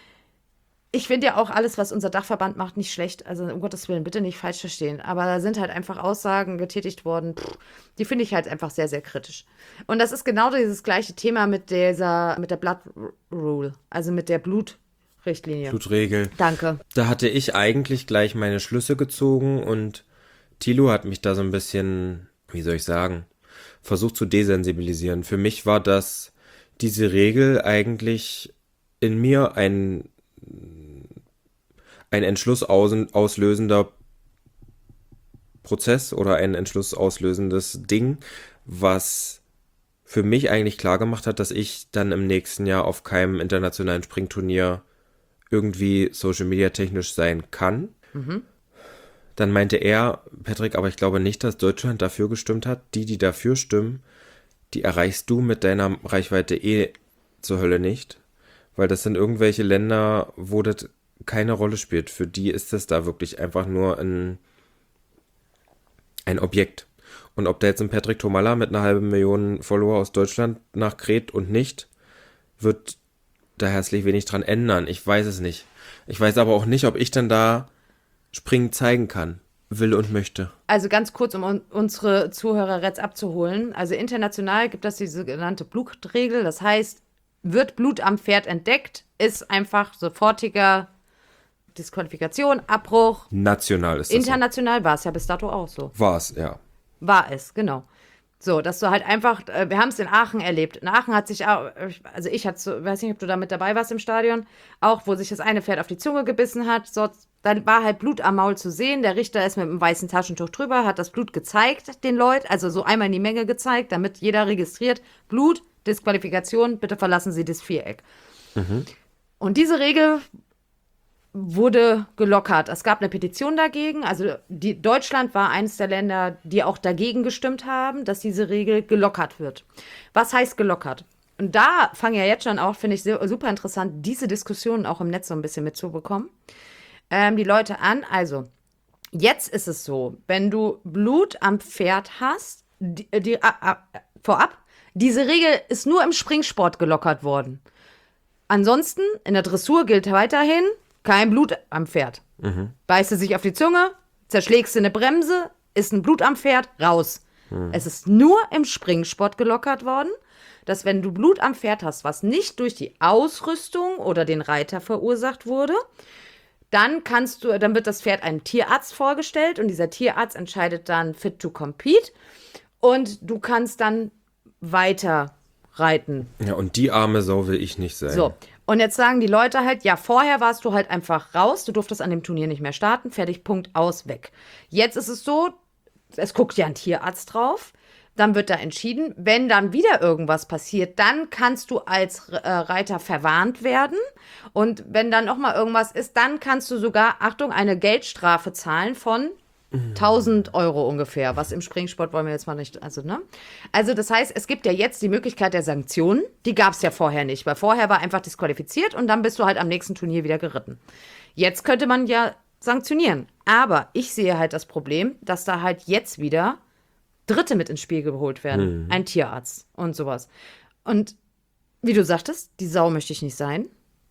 Speaker 2: Ich finde ja auch alles, was unser Dachverband macht, nicht schlecht. Also um Gottes Willen, bitte nicht falsch verstehen. Aber da sind halt einfach Aussagen getätigt worden, die finde ich halt einfach sehr, sehr kritisch. Und das ist genau dieses gleiche Thema mit der Blood Rule, also mit der Blutrichtlinie.
Speaker 1: Blutregel.
Speaker 2: Danke.
Speaker 1: Da hatte ich eigentlich gleich meine Schlüsse gezogen und Thilo hat mich da so ein bisschen, wie soll ich sagen, versucht zu desensibilisieren. Für mich war diese Regel eigentlich in mir ein Entschluss auslösender Prozess oder ein Entschluss auslösendes Ding, was für mich eigentlich klar gemacht hat, dass ich dann im nächsten Jahr auf keinem internationalen Springturnier irgendwie Social Media technisch sein kann. Mhm. Dann meinte er, Patrick, aber ich glaube nicht, dass Deutschland dafür gestimmt hat. Die dafür stimmen, die erreichst du mit deiner Reichweite zur Hölle nicht. Weil das sind irgendwelche Länder, wo das keine Rolle spielt. Für die ist das da wirklich einfach nur ein Objekt. Und ob da jetzt ein Patrick Tomalla mit 500.000 Follower aus Deutschland nachkräht und nicht, wird da herzlich wenig dran ändern. Ich weiß es nicht. Ich weiß aber auch nicht, ob ich dann da Springen zeigen kann, will und möchte.
Speaker 2: Also ganz kurz, um unsere Zuhörer jetzt abzuholen. Also international gibt es die sogenannte Blutregel. Das heißt, wird Blut am Pferd entdeckt, ist einfach sofortiger Disqualifikation, Abbruch.
Speaker 1: National ist das
Speaker 2: international war es ja bis dato auch so.
Speaker 1: War es, ja.
Speaker 2: War es, genau. So, dass du halt einfach, wir haben es in Aachen erlebt. In Aachen hat sich auch, also ich weiß nicht, ob du da mit dabei warst im Stadion, auch wo sich das eine Pferd auf die Zunge gebissen hat, so, dann war halt Blut am Maul zu sehen. Der Richter ist mit einem weißen Taschentuch drüber, hat das Blut gezeigt, den Leuten, also so einmal in die Menge gezeigt, damit jeder registriert, Blut, Disqualifikation, bitte verlassen Sie das Viereck. Mhm. Und diese Regel wurde gelockert. Es gab eine Petition dagegen. Also Deutschland war eines der Länder, die auch dagegen gestimmt haben, dass diese Regel gelockert wird. Was heißt gelockert? Und da fangen ja jetzt schon auch, finde ich, super interessant, diese Diskussionen auch im Netz so ein bisschen mitzubekommen. Die Leute an, also jetzt ist es so, wenn du Blut am Pferd hast, vorab, Diese Regel ist nur im Springsport gelockert worden. Ansonsten, in der Dressur gilt weiterhin, kein Blut am Pferd. Beißt du sich auf die Zunge, zerschlägst du eine Bremse, ist ein Blut am Pferd, raus. Es ist nur im Springsport gelockert worden, dass wenn du Blut am Pferd hast, was nicht durch die Ausrüstung oder den Reiter verursacht wurde, dann wird das Pferd einem Tierarzt vorgestellt und dieser Tierarzt entscheidet dann fit to compete und du kannst dann weiter reiten.
Speaker 1: Ja, und die arme Sau will ich nicht sein.
Speaker 2: So, und jetzt sagen die Leute halt, ja, vorher warst du halt einfach raus, du durftest an dem Turnier nicht mehr starten, fertig, Punkt, aus, weg. Jetzt ist es so, es guckt ja ein Tierarzt drauf, dann wird da entschieden, wenn dann wieder irgendwas passiert, dann kannst du als Reiter verwarnt werden und wenn dann nochmal irgendwas ist, dann kannst du sogar, Achtung, eine Geldstrafe zahlen von 1.000 Euro ungefähr, was im Springsport wollen wir jetzt mal nicht, also, ne? Also, das heißt, es gibt ja jetzt die Möglichkeit der Sanktionen, die gab es ja vorher nicht, weil vorher war einfach disqualifiziert und dann bist du halt am nächsten Turnier wieder geritten. Jetzt könnte man ja sanktionieren, aber ich sehe halt das Problem, dass da halt jetzt wieder Dritte mit ins Spiel geholt werden, ein Tierarzt und sowas. Und wie du sagtest, die Sau möchte ich nicht sein.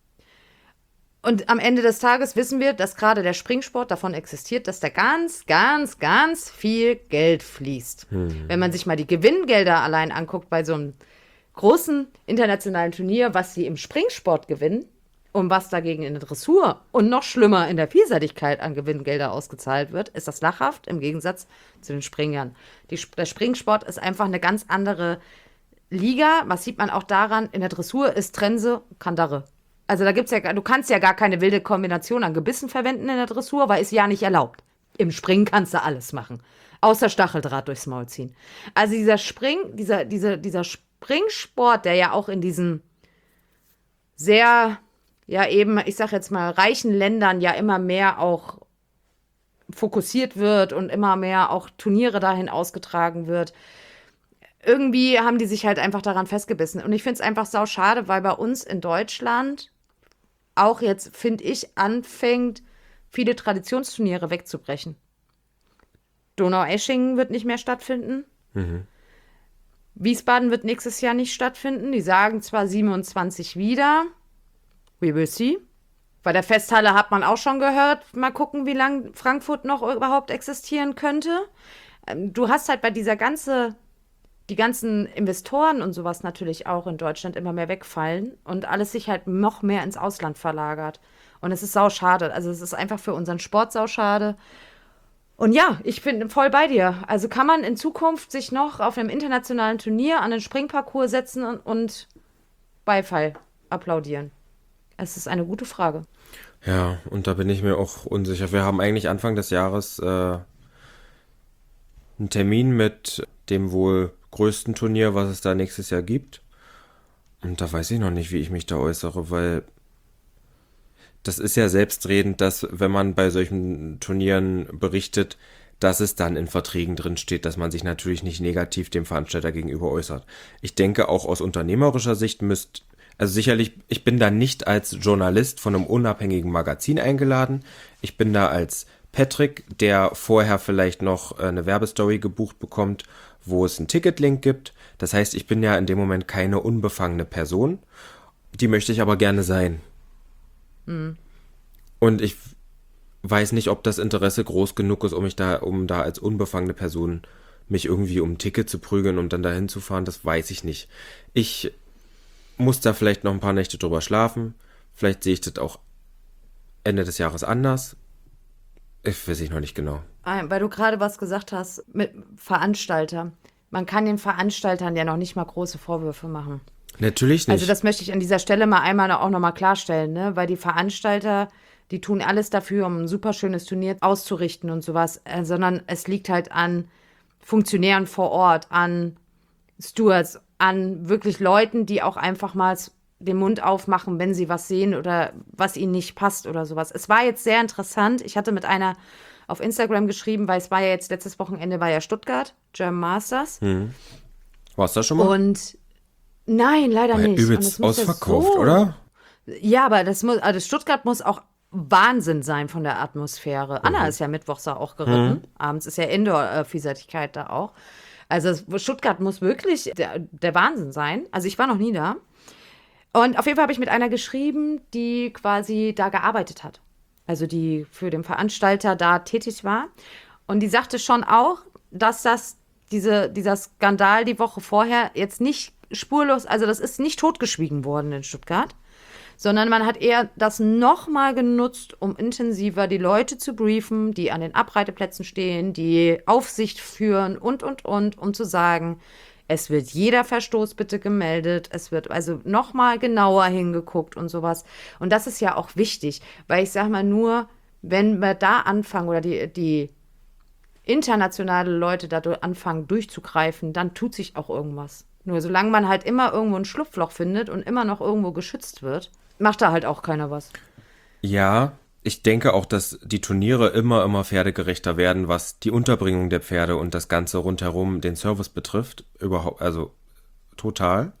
Speaker 2: Und am Ende des Tages wissen wir, dass gerade der Springsport davon existiert, dass da ganz, ganz, ganz viel Geld fließt. Wenn man sich mal die Gewinngelder allein anguckt bei so einem großen internationalen Turnier, was sie im Springsport gewinnen und was dagegen in der Dressur und noch schlimmer in der Vielseitigkeit an Gewinngelder ausgezahlt wird, ist das lachhaft im Gegensatz zu den Springern. Der Springsport ist einfach eine ganz andere Liga. Was sieht man auch daran? In der Dressur ist Trense, Kandare. Also da gibt's ja, du kannst ja gar keine wilde Kombination an Gebissen verwenden in der Dressur, weil ist ja nicht erlaubt. Im Springen kannst du alles machen. Außer Stacheldraht durchs Maul ziehen. Also dieser Springsport, der ja auch in diesen sehr, ja eben, ich sag jetzt mal, reichen Ländern ja immer mehr auch fokussiert wird und immer mehr auch Turniere dahin ausgetragen wird. Irgendwie haben die sich halt einfach daran festgebissen. Und ich finde es einfach sau schade, weil bei uns in Deutschland auch jetzt, finde ich, anfängt, viele Traditionsturniere wegzubrechen. Donaueschingen wird nicht mehr stattfinden. Wiesbaden wird nächstes Jahr nicht stattfinden. Die sagen zwar 27 wieder. We will see. Bei der Festhalle hat man auch schon gehört. Mal gucken, wie lange Frankfurt noch überhaupt existieren könnte. Du hast halt bei die ganzen Investoren und sowas natürlich auch in Deutschland immer mehr wegfallen und alles sich halt noch mehr ins Ausland verlagert. Und es ist sauschade. Also es ist einfach für unseren Sport sauschade. Und ja, ich bin voll bei dir. Also kann man in Zukunft sich noch auf einem internationalen Turnier an den Springparcours setzen und Beifall applaudieren? Es ist eine gute Frage.
Speaker 1: Ja, und da bin ich mir auch unsicher. Wir haben eigentlich Anfang des Jahres einen Termin mit dem wohl größten Turnier, was es da nächstes Jahr gibt. Und da weiß ich noch nicht, wie ich mich da äußere, weil das ist ja selbstredend, dass wenn man bei solchen Turnieren berichtet, dass es dann in Verträgen drin steht, dass man sich natürlich nicht negativ dem Veranstalter gegenüber äußert. Ich denke auch aus unternehmerischer Sicht also sicherlich, ich bin da nicht als Journalist von einem unabhängigen Magazin eingeladen. Ich bin da als Patrick, der vorher vielleicht noch eine Werbestory gebucht bekommt, wo es einen Ticketlink gibt. Das heißt, ich bin ja in dem Moment keine unbefangene Person. Die möchte ich aber gerne sein. Und ich weiß nicht, ob das Interesse groß genug ist, um da als unbefangene Person mich irgendwie um ein Ticket zu prügeln und dann dahin zu fahren. Das weiß ich nicht. Ich muss da vielleicht noch ein paar Nächte drüber schlafen. Vielleicht sehe ich das auch Ende des Jahres anders. Ich weiß noch nicht genau.
Speaker 2: Weil du gerade was gesagt hast mit Veranstalter. Man kann den Veranstaltern ja noch nicht mal große Vorwürfe machen.
Speaker 1: Natürlich nicht.
Speaker 2: Also das möchte ich an dieser Stelle mal einmal auch nochmal klarstellen, ne? Weil die Veranstalter, die tun alles dafür, um ein super schönes Turnier auszurichten und sowas, sondern es liegt halt an Funktionären vor Ort, an Stewards, an wirklich Leuten, die auch einfach mal den Mund aufmachen, wenn sie was sehen oder was ihnen nicht passt oder sowas. Es war jetzt sehr interessant. Ich hatte mit einer auf Instagram geschrieben, weil es war ja jetzt letztes Wochenende war ja Stuttgart, German Masters.
Speaker 1: Warst du da schon mal?
Speaker 2: Und nein, leider
Speaker 1: War ja
Speaker 2: nicht.
Speaker 1: übelst ausverkauft, oder?
Speaker 2: Ja, aber also Stuttgart muss auch Wahnsinn sein von der Atmosphäre. Anna ist ja mittwochs da auch geritten. Abends ist ja Indoor-Vielseitigkeit da auch. Also Stuttgart muss wirklich der Wahnsinn sein. Also ich war noch nie da. Und auf jeden Fall habe ich mit einer geschrieben, die quasi da gearbeitet hat. Also die für den Veranstalter da tätig war. Und die sagte schon auch, dass dieser Skandal die Woche vorher jetzt nicht spurlos, also das ist nicht totgeschwiegen worden in Stuttgart, sondern man hat eher das nochmal genutzt, um intensiver die Leute zu briefen, die an den Abreiteplätzen stehen, die Aufsicht führen und, um zu sagen, es wird jeder Verstoß bitte gemeldet, es wird also nochmal genauer hingeguckt und sowas. Und das ist ja auch wichtig, weil ich sage mal nur, wenn wir da anfangen oder die internationale Leute da anfangen durchzugreifen, dann tut sich auch irgendwas. Nur solange man halt immer irgendwo ein Schlupfloch findet und immer noch irgendwo geschützt wird, macht da halt auch keiner was.
Speaker 1: Ja, ich denke auch, dass die Turniere immer pferdegerechter werden, was die Unterbringung der Pferde und das Ganze rundherum, den Service betrifft. Überhaupt, also total.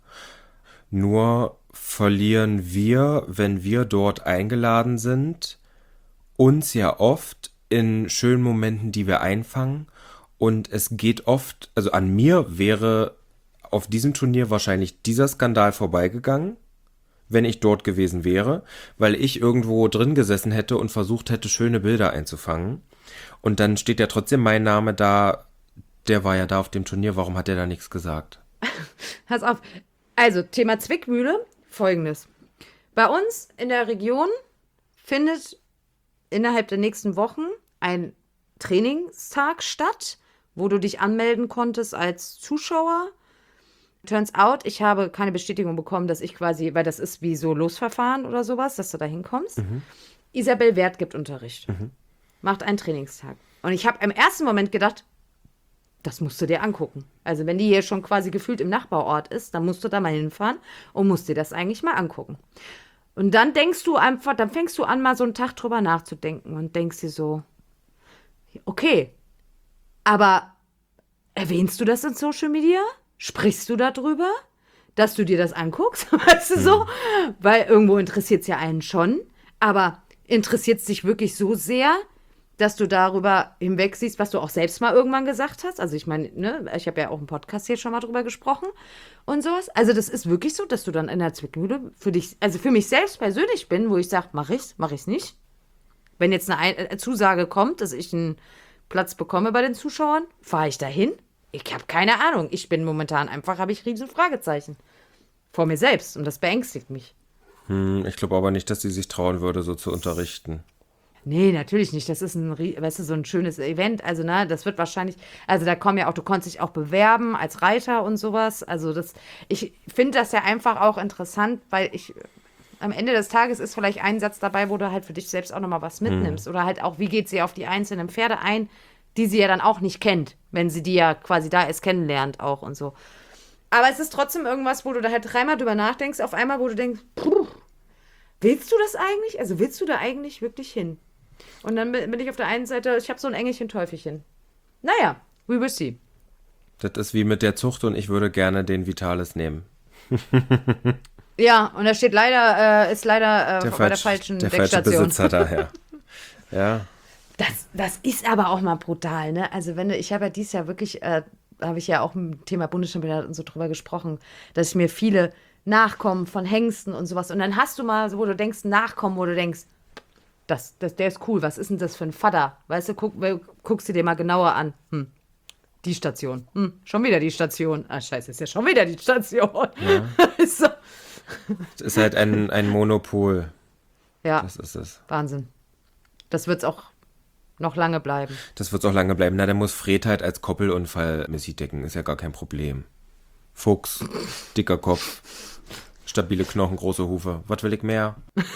Speaker 1: Nur verlieren wir, wenn wir dort eingeladen sind, uns ja oft in schönen Momenten, die wir einfangen. Und es geht oft, also an mir wäre auf diesem Turnier wahrscheinlich dieser Skandal vorbeigegangen, wenn ich dort gewesen wäre, weil ich irgendwo drin gesessen hätte und versucht hätte, schöne Bilder einzufangen. Und dann steht ja trotzdem mein Name da, der war ja da auf dem Turnier, warum hat der da nichts gesagt?
Speaker 2: Pass auf. Also, Thema Zwickmühle, Folgendes. Bei uns in der Region findet innerhalb der nächsten Wochen ein Trainingstag statt, wo du dich anmelden konntest als Zuschauer. Turns out, ich habe keine Bestätigung bekommen, dass ich quasi, weil das ist wie so Losverfahren oder sowas, dass du da hinkommst. Isabel Wert gibt Unterricht. Macht einen Trainingstag. Und ich habe im ersten Moment gedacht, das musst du dir angucken. Also wenn die hier schon quasi gefühlt im Nachbarort ist, dann musst du da mal hinfahren und musst dir das eigentlich mal angucken. Und dann denkst du einfach, dann fängst du an, mal so einen Tag drüber nachzudenken und denkst dir so, okay, aber erwähnst du das in Social Media? Sprichst du darüber, dass du dir das anguckst? Weißt du so? Weil irgendwo interessiert es ja einen schon. Aber interessiert es dich wirklich so sehr, dass du darüber hinweg siehst, was du auch selbst mal irgendwann gesagt hast? Also ich meine, ne, ich habe ja auch im Podcast hier schon mal drüber gesprochen und sowas. Also das ist wirklich so, dass du dann in der Zwickmühle für dich, also für mich selbst persönlich bin, wo ich sage, mach ich's nicht. Wenn jetzt eine Zusage kommt, dass ich einen Platz bekomme bei den Zuschauern, fahre ich dahin. Ich habe keine Ahnung. Ich bin momentan einfach, habe ich riesen Fragezeichen vor mir selbst und das beängstigt mich.
Speaker 1: Ich glaube aber nicht, dass sie sich trauen würde, so zu unterrichten.
Speaker 2: Nee, natürlich nicht. Das ist weißt du, so ein schönes Event. Also, ne, das wird wahrscheinlich, also da kommen ja auch, du konntest dich auch bewerben als Reiter und sowas. Also ich finde das ja einfach auch interessant, weil am Ende des Tages ist vielleicht ein Satz dabei, wo du halt für dich selbst auch nochmal was mitnimmst. Oder halt auch, wie geht sie auf die einzelnen Pferde ein, die sie ja dann auch nicht kennt, wenn sie die ja quasi da erst kennenlernt auch und so. Aber es ist trotzdem irgendwas, wo du da halt dreimal drüber nachdenkst, auf einmal, wo du denkst, puh, willst du das eigentlich? Also willst du da eigentlich wirklich hin? Und dann bin ich auf der einen Seite, ich habe so ein Engelchen-Teufelchen. Naja, we will see.
Speaker 1: Das ist wie mit der Zucht und ich würde gerne den Vitalis nehmen.
Speaker 2: Ja, und da steht leider, bei der falschen
Speaker 1: der
Speaker 2: Deckstation.
Speaker 1: falsche Besitzer daher. Ja.
Speaker 2: Das ist aber auch mal brutal, ne? Also ich habe ja dieses Jahr wirklich, habe ich ja auch im Thema Bundeschampionat und so drüber gesprochen, dass ich mir viele Nachkommen von Hengsten und sowas. Und dann hast du mal, so, wo du denkst, Nachkommen, wo du denkst, der ist cool, was ist denn das für ein Vater? Weißt du, guckst du dir mal genauer an. Die Station. Schon wieder die Station. Ah, scheiße, ist ja schon wieder die Station.
Speaker 1: Ja.
Speaker 2: So.
Speaker 1: Es ist halt ein Monopol.
Speaker 2: Ja,
Speaker 1: Das ist es.
Speaker 2: Wahnsinn. Das wird es auch noch lange bleiben.
Speaker 1: Das wird auch lange bleiben. Na, der muss Fred halt als Koppelunfall Missy decken. Ist ja gar kein Problem. Fuchs, dicker Kopf, stabile Knochen, große Hufe. Was will ich mehr?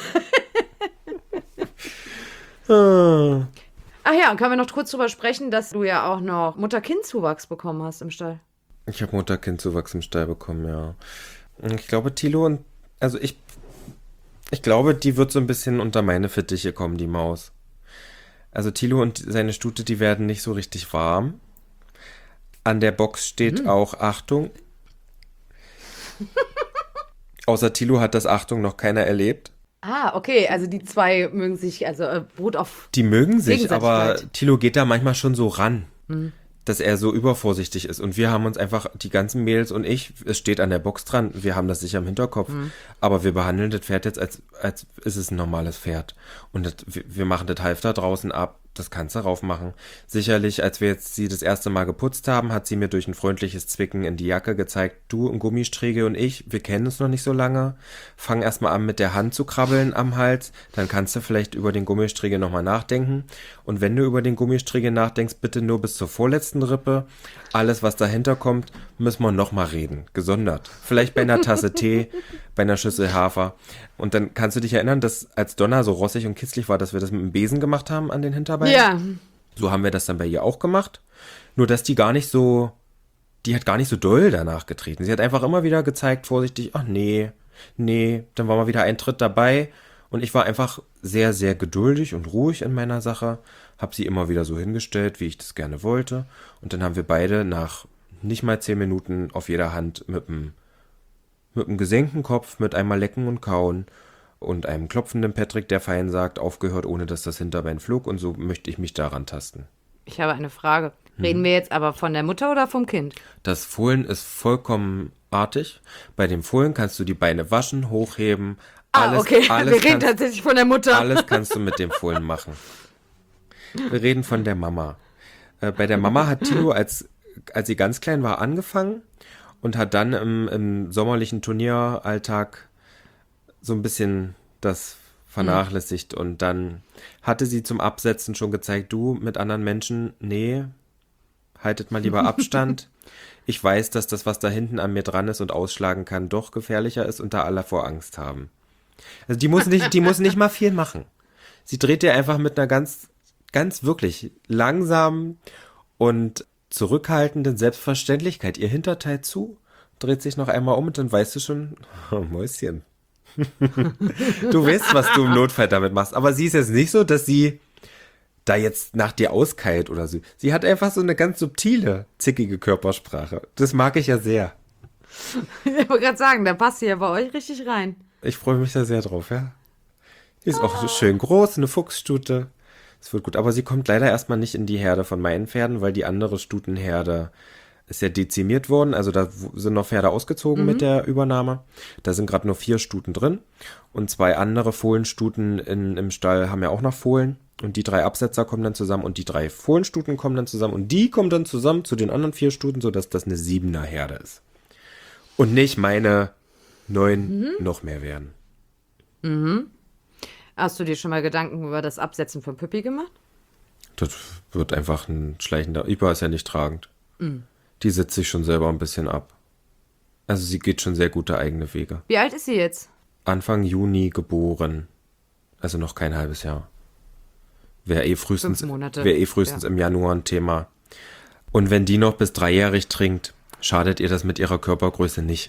Speaker 2: Ach ja, und können wir noch kurz drüber sprechen, dass du ja auch noch Mutter-Kind-Zuwachs bekommen hast im Stall.
Speaker 1: Ich habe Mutter-Kind-Zuwachs im Stall bekommen, ja. Ich glaube, Thilo ich glaube, die wird so ein bisschen unter meine Fittiche kommen, die Maus. Also Thilo und seine Stute, die werden nicht so richtig warm. An der Box steht auch Achtung. Außer Thilo hat das Achtung noch keiner erlebt.
Speaker 2: Ah, okay, also die zwei mögen sich, also beruht auf
Speaker 1: Die mögen sich, aber
Speaker 2: Gegenseitigkeit.
Speaker 1: Thilo geht da manchmal schon so ran. dass er so übervorsichtig ist. Und wir haben uns einfach, die ganzen Mädels und ich, es steht an der Box dran, wir haben das sicher im Hinterkopf, aber wir behandeln das Pferd jetzt, als ist es ein normales Pferd. Und wir machen das Halfter draußen ab, das kannst du raufmachen. Sicherlich, als wir jetzt sie das erste Mal geputzt haben, hat sie mir durch ein freundliches Zwicken in die Jacke gezeigt, du, ein Gummistriege und ich, wir kennen uns noch nicht so lange, fang erstmal an mit der Hand zu krabbeln am Hals, dann kannst du vielleicht über den Gummistriege nochmal nachdenken. Und wenn du über den Gummistriege nachdenkst, bitte nur bis zur vorletzten Rippe. Alles, was dahinter kommt, müssen wir nochmal reden, gesondert. Vielleicht bei einer Tasse Tee, bei einer Schüssel Hafer. Und dann kannst du dich erinnern, dass als Donna so rossig und kitzlig war, dass wir das mit dem Besen gemacht haben an den Hinterbeinen?
Speaker 2: Ja.
Speaker 1: So haben wir das dann bei ihr auch gemacht. Nur, dass die hat gar nicht so doll danach getreten. Sie hat einfach immer wieder gezeigt, vorsichtig, ach nee, dann war mal wieder ein Tritt dabei. Und ich war einfach sehr, sehr geduldig und ruhig in meiner Sache, habe sie immer wieder so hingestellt, wie ich das gerne wollte. Und dann haben wir beide nach nicht mal 10 Minuten auf jeder Hand mit einem gesenkten Kopf, mit einmal Lecken und Kauen und einem klopfenden Patrick, der fein sagt, aufgehört, ohne dass das Hinterbein flog. Und so möchte ich mich daran tasten.
Speaker 2: Ich habe eine Frage. Reden wir jetzt aber von der Mutter oder vom Kind?
Speaker 1: Das Fohlen ist vollkommen artig. Bei dem Fohlen kannst du die Beine waschen, hochheben.
Speaker 2: Okay. Wir reden tatsächlich von der Mutter.
Speaker 1: Alles kannst du mit dem Fohlen machen. Wir reden von der Mama. Bei der Mama hat Tilo, als sie ganz klein war, angefangen und hat dann im sommerlichen Turnieralltag so ein bisschen das vernachlässigt. Und dann hatte sie zum Absetzen schon gezeigt, du mit anderen Menschen, nee, haltet mal lieber Abstand. Ich weiß, dass das, was da hinten an mir dran ist und ausschlagen kann, doch gefährlicher ist und da alle vor Angst haben. Also die muss nicht mal viel machen. Sie dreht dir einfach mit einer ganz, ganz wirklich langsamen und zurückhaltenden Selbstverständlichkeit ihr Hinterteil zu, dreht sich noch einmal um und dann weißt du schon, oh, Mäuschen. Du weißt, was du im Notfall damit machst. Aber sie ist jetzt nicht so, dass sie da jetzt nach dir auskeilt oder so. Sie hat einfach so eine ganz subtile, zickige Körpersprache. Das mag ich ja sehr.
Speaker 2: Ich wollte gerade sagen, da passt sie ja bei euch richtig rein.
Speaker 1: Ich freue mich da sehr drauf, ja. Die ist auch schön groß, eine Fuchsstute. Es wird gut. Aber sie kommt leider erstmal nicht in die Herde von meinen Pferden, weil die andere Stutenherde ist ja dezimiert worden. Also da sind noch Pferde ausgezogen mit der Übernahme. Da sind gerade nur 4 Stuten drin. Und 2 andere Fohlenstuten im Stall haben ja auch noch Fohlen. Und die 3 Absetzer kommen dann zusammen und die 3 Fohlenstuten kommen dann zusammen. Und die kommen dann zusammen zu den anderen 4 Stuten, sodass das eine 7er Herde ist. Und nicht meine 9 noch mehr werden.
Speaker 2: Hast du dir schon mal Gedanken über das Absetzen von Püppi gemacht?
Speaker 1: Das wird einfach ein schleichender. Ipa ist ja nicht tragend. Die setzt sich schon selber ein bisschen ab. Also sie geht schon sehr gute eigene Wege.
Speaker 2: Wie alt ist sie jetzt?
Speaker 1: Anfang Juni geboren. Also noch kein halbes Jahr. Wäre eh frühestens,
Speaker 2: 5 Monate.
Speaker 1: Im Januar ein Thema. Und wenn die noch bis 3-jährig trinkt, schadet ihr das mit ihrer Körpergröße nicht.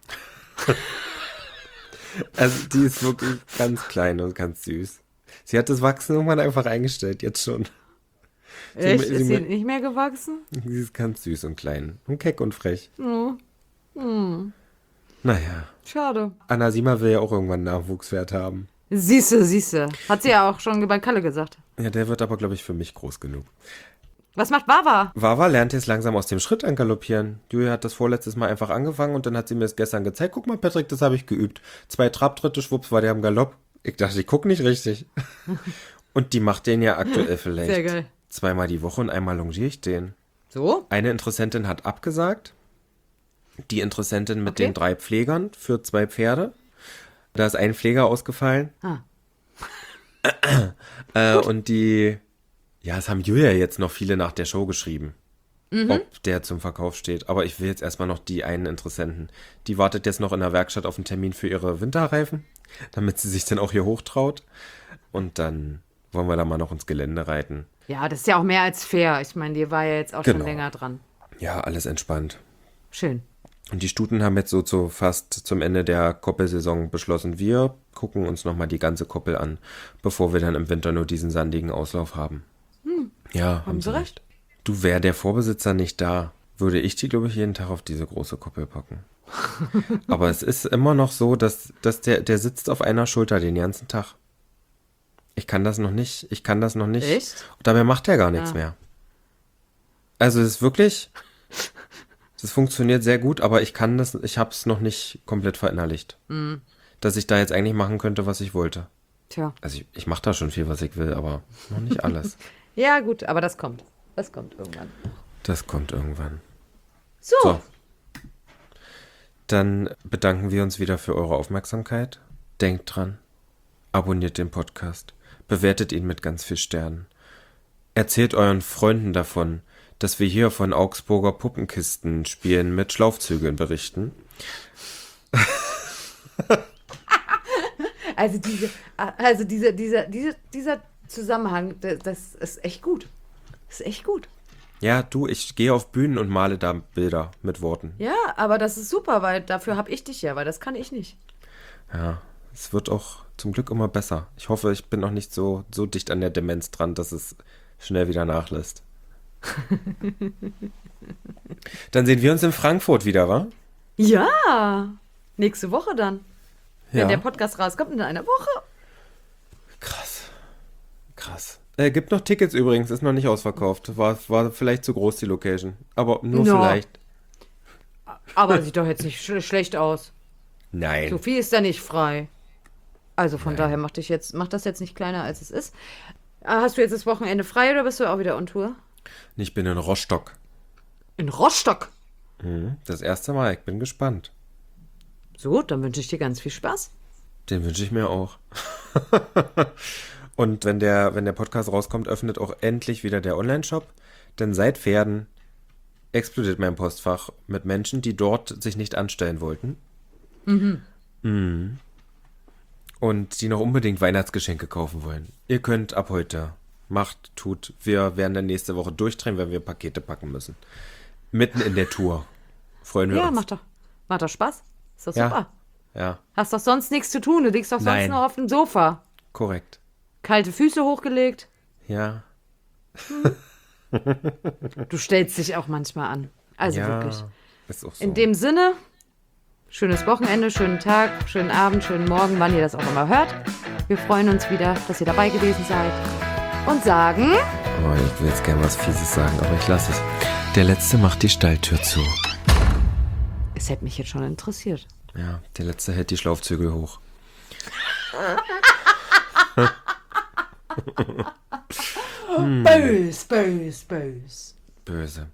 Speaker 1: Also die ist wirklich ganz klein und ganz süß. Sie hat das Wachsen irgendwann einfach eingestellt, jetzt schon.
Speaker 2: Echt? Ist sie nicht mehr gewachsen?
Speaker 1: Sie ist ganz süß und klein und keck und frech.
Speaker 2: Oh.
Speaker 1: Naja.
Speaker 2: Schade.
Speaker 1: Anna Sima will ja auch irgendwann einen Nachwuchswert haben.
Speaker 2: Siehste. Hat sie ja auch schon bei Kalle gesagt.
Speaker 1: Ja, der wird aber, glaube ich, für mich groß genug.
Speaker 2: Was macht Wawa?
Speaker 1: Wawa lernt jetzt langsam aus dem Schritt angaloppieren. Julia hat das vorletztes Mal einfach angefangen und dann hat sie mir es gestern gezeigt. Guck mal, Patrick, das habe ich geübt. 2 Trabtritte, schwupps, war der am Galopp. Ich dachte, ich gucke nicht richtig. Und die macht den ja aktuell vielleicht
Speaker 2: Sehr geil.
Speaker 1: 2-mal die Woche und einmal longiere ich den.
Speaker 2: So?
Speaker 1: Eine Interessentin hat abgesagt. Die Interessentin mit
Speaker 2: Okay.
Speaker 1: den 3 Pflegern für 2 Pferde. Da ist ein Pfleger ausgefallen. Und es haben Julia jetzt noch viele nach der Show geschrieben, ob der zum Verkauf steht. Aber ich will jetzt erstmal noch die einen Interessenten. Die wartet jetzt noch in der Werkstatt auf einen Termin für ihre Winterreifen, damit sie sich dann auch hier hochtraut. Und dann wollen wir da mal noch ins Gelände reiten.
Speaker 2: Ja, das ist ja auch mehr als fair. Ich meine, die war ja jetzt auch
Speaker 1: Genau.
Speaker 2: schon länger dran.
Speaker 1: Ja, alles entspannt.
Speaker 2: Schön.
Speaker 1: Und die Stuten haben jetzt so fast zum Ende der Koppelsaison beschlossen, wir gucken uns nochmal die ganze Koppel an, bevor wir dann im Winter nur diesen sandigen Auslauf haben. Ja, haben sie recht. Du, wär der Vorbesitzer nicht da, würde ich die, glaube ich, jeden Tag auf diese große Koppel packen. Aber es ist immer noch so, dass der sitzt auf einer Schulter den ganzen Tag. Ich kann das noch nicht.
Speaker 2: Echt?
Speaker 1: Und dabei macht er gar nichts mehr. Also es ist wirklich, das funktioniert sehr gut, aber ich habe es noch nicht komplett verinnerlicht. Dass ich da jetzt eigentlich machen könnte, was ich wollte.
Speaker 2: Tja.
Speaker 1: Also ich mache da schon viel, was ich will, aber noch nicht alles.
Speaker 2: Ja, gut, aber das kommt. Das kommt irgendwann.
Speaker 1: Das kommt irgendwann.
Speaker 2: So.
Speaker 1: So. Dann bedanken wir uns wieder für eure Aufmerksamkeit. Denkt dran, abonniert den Podcast, bewertet ihn mit ganz viel Sternen. Erzählt euren Freunden davon, dass wir hier von Augsburger Puppenkistenspielen mit Schlaufzügeln berichten.
Speaker 2: Dieser Zusammenhang, das ist echt gut. Das ist echt gut.
Speaker 1: Ja, du, ich gehe auf Bühnen und male da Bilder mit Worten.
Speaker 2: Ja, aber das ist super, weil dafür habe ich dich ja, weil das kann ich nicht.
Speaker 1: Ja, es wird auch zum Glück immer besser. Ich hoffe, ich bin noch nicht so dicht an der Demenz dran, dass es schnell wieder nachlässt. Dann sehen wir uns in Frankfurt wieder, wa?
Speaker 2: Ja, nächste Woche dann. Wenn
Speaker 1: Ja.
Speaker 2: der Podcast rauskommt in einer Woche.
Speaker 1: Krass. Gibt noch Tickets übrigens, ist noch nicht ausverkauft. War vielleicht zu groß, die Location. Aber nur
Speaker 2: Ja.
Speaker 1: vielleicht.
Speaker 2: Aber sieht doch jetzt nicht schlecht aus.
Speaker 1: Nein.
Speaker 2: Sophie ist da nicht frei. Also von daher mach das jetzt nicht kleiner, als es ist. Hast du jetzt das Wochenende frei oder bist du auch wieder on Tour?
Speaker 1: Ich bin in Rostock.
Speaker 2: In Rostock.
Speaker 1: Das erste Mal, ich bin gespannt.
Speaker 2: So, dann wünsche ich dir ganz viel Spaß.
Speaker 1: Den wünsche ich mir auch. Und wenn der Podcast rauskommt, öffnet auch endlich wieder der Online-Shop. Denn seit Pferden explodiert mein Postfach mit Menschen, die dort sich nicht anstellen wollten. Mhm. Und die noch unbedingt Weihnachtsgeschenke kaufen wollen. Ihr könnt ab heute, tut. Wir werden dann nächste Woche durchdrehen, wenn wir Pakete packen müssen. Mitten in der Tour. Freuen wir
Speaker 2: Ja,
Speaker 1: uns.
Speaker 2: macht doch Spaß. Ist doch
Speaker 1: Ja.
Speaker 2: super.
Speaker 1: Ja,
Speaker 2: Hast doch sonst nichts zu tun. Du liegst doch sonst
Speaker 1: Nein.
Speaker 2: nur auf dem Sofa.
Speaker 1: korrekt.
Speaker 2: Kalte Füße hochgelegt.
Speaker 1: Ja.
Speaker 2: Du stellst dich auch manchmal an. Also
Speaker 1: Ja,
Speaker 2: wirklich.
Speaker 1: ist auch so.
Speaker 2: In dem Sinne, schönes Wochenende, schönen Tag, schönen Abend, schönen Morgen, wann ihr das auch immer hört. Wir freuen uns wieder, dass ihr dabei gewesen seid. Und sagen...
Speaker 1: Oh, ich will jetzt gerne was Fieses sagen, aber ich lasse es. Der Letzte macht die Stalltür zu.
Speaker 2: Es hätte mich jetzt schon interessiert.
Speaker 1: Ja, der Letzte hält die Schlaufzügel hoch.
Speaker 2: Bös, bös, bös.
Speaker 1: Böse.